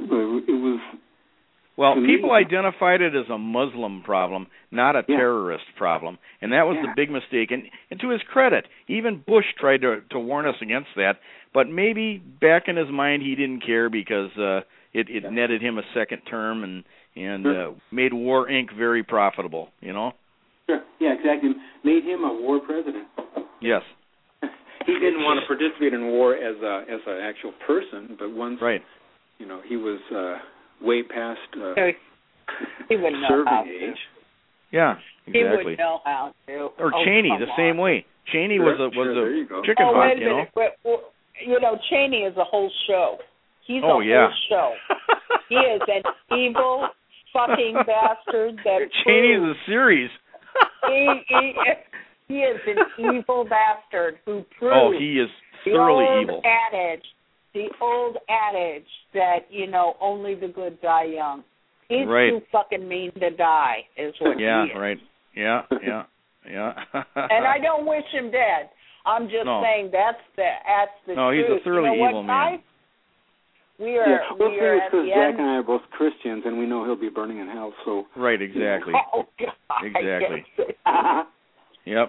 it was. Well, to me- people identified it as a Muslim problem, not a Yeah. terrorist problem, and that was Yeah. the big mistake. And, and to his credit, even Bush tried to to warn us against that, but maybe back in his mind he didn't care because uh, it it Yeah. netted him a second term and and Sure. uh, made War Incorporated very profitable. You know. Sure. Yeah, exactly. Made him a war president. Yes. He didn't want to participate in war as a as an actual person, but once Right. you know he was uh, way past uh, So he wouldn't know serving how to. age. Yeah. He Exactly. would know how to. Or Oh, Cheney, come the on. same way. Cheney Sure, was a was sure, there you a go. chicken Oh, hawk, wait a you know. minute. But, well, you know, Cheney is a whole show. He's Oh, a yeah. whole show. He is an evil fucking bastard that Cheney is proves a series. he, he, he is an evil bastard who proves Oh, he is the thoroughly old evil. adage, the old adage that, you know, only the good die young. He's Right. too fucking mean to die, is what Yeah, he is. right. Yeah, yeah, yeah. And I don't wish him dead. I'm just No. saying that's the that's the No, he's a truth. thoroughly you know evil what, man. guys? We are Yeah, well, we see, are it's at because the Jack end. and I are both Christians, and we know he'll be burning in hell. So Right, exactly. Oh God! Exactly. Yes. Yep.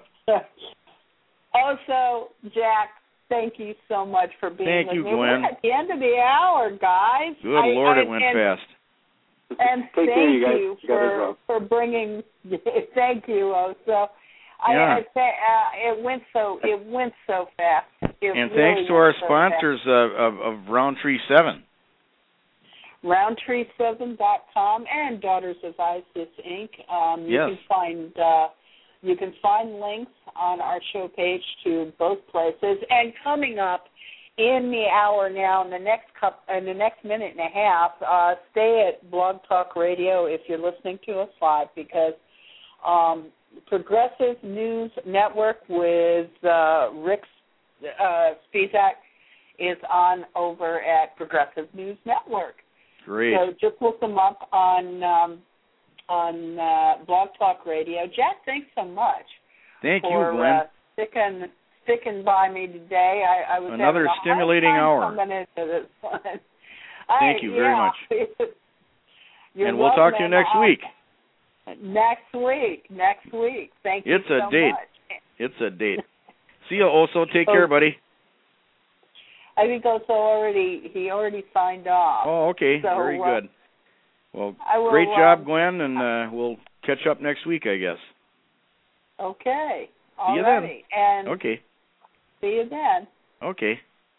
Also, Jack, thank you so much for being Thank with you, me. Gwen. We're at the end of the hour, guys. Good I, Lord, I, it went and, fast. And Take thank care, you guys. you You gotta for go. for bringing. Thank you, also. Yeah. I, I say, uh, it went so it went so fast. It and really thanks to our so sponsors uh, of, of Roundtree Seven. Roundtree seven dot com and Daughters of Isis Incorporated. Um, you yes. can find uh, you can find links on our show page to both places. And coming up in the hour now, in the next cup, in the next minute and a half, uh, stay at Blog Talk Radio if you're listening to us live, because um, Progressive News Network with uh, Rick uh, Spizak is on over at Progressive News Network. Great. So just look them up on um, on uh, Blog Talk Radio. Jack, thanks so much. Thank for, you, Gwen. Uh, sticking sticking by me today. I, I was another having a stimulating hard hour. time coming into this one. Thank I, you very yeah. much. You're and we'll welcome, talk to you next uh, week. Next week. Next week. Thank you it's a so date. much. It's a date. See you, also. Take oh, care, buddy. I think also already he already signed off. Oh, okay. So, Very uh, good. Well, will, great job, um, Gwen, and uh, we'll catch up next week, I guess. Okay. See you Alrighty. then. And okay. see you then. Okay.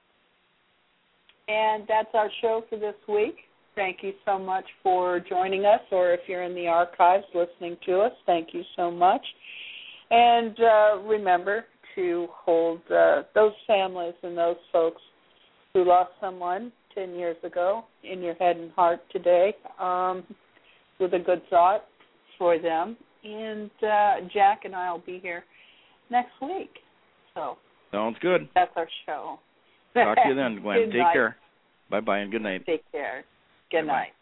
And that's our show for this week. Thank you so much for joining us, or if you're in the archives listening to us, thank you so much. And uh, remember to hold uh, those families and those folks who lost someone ten years ago in your head and heart today, um, with a good thought for them. And uh, Jack and I will be here next week. So sounds good. That's our show. Talk to you then, Gwen. Good Take night. care. Bye-bye and good night. Take care. Good Bye-bye. night.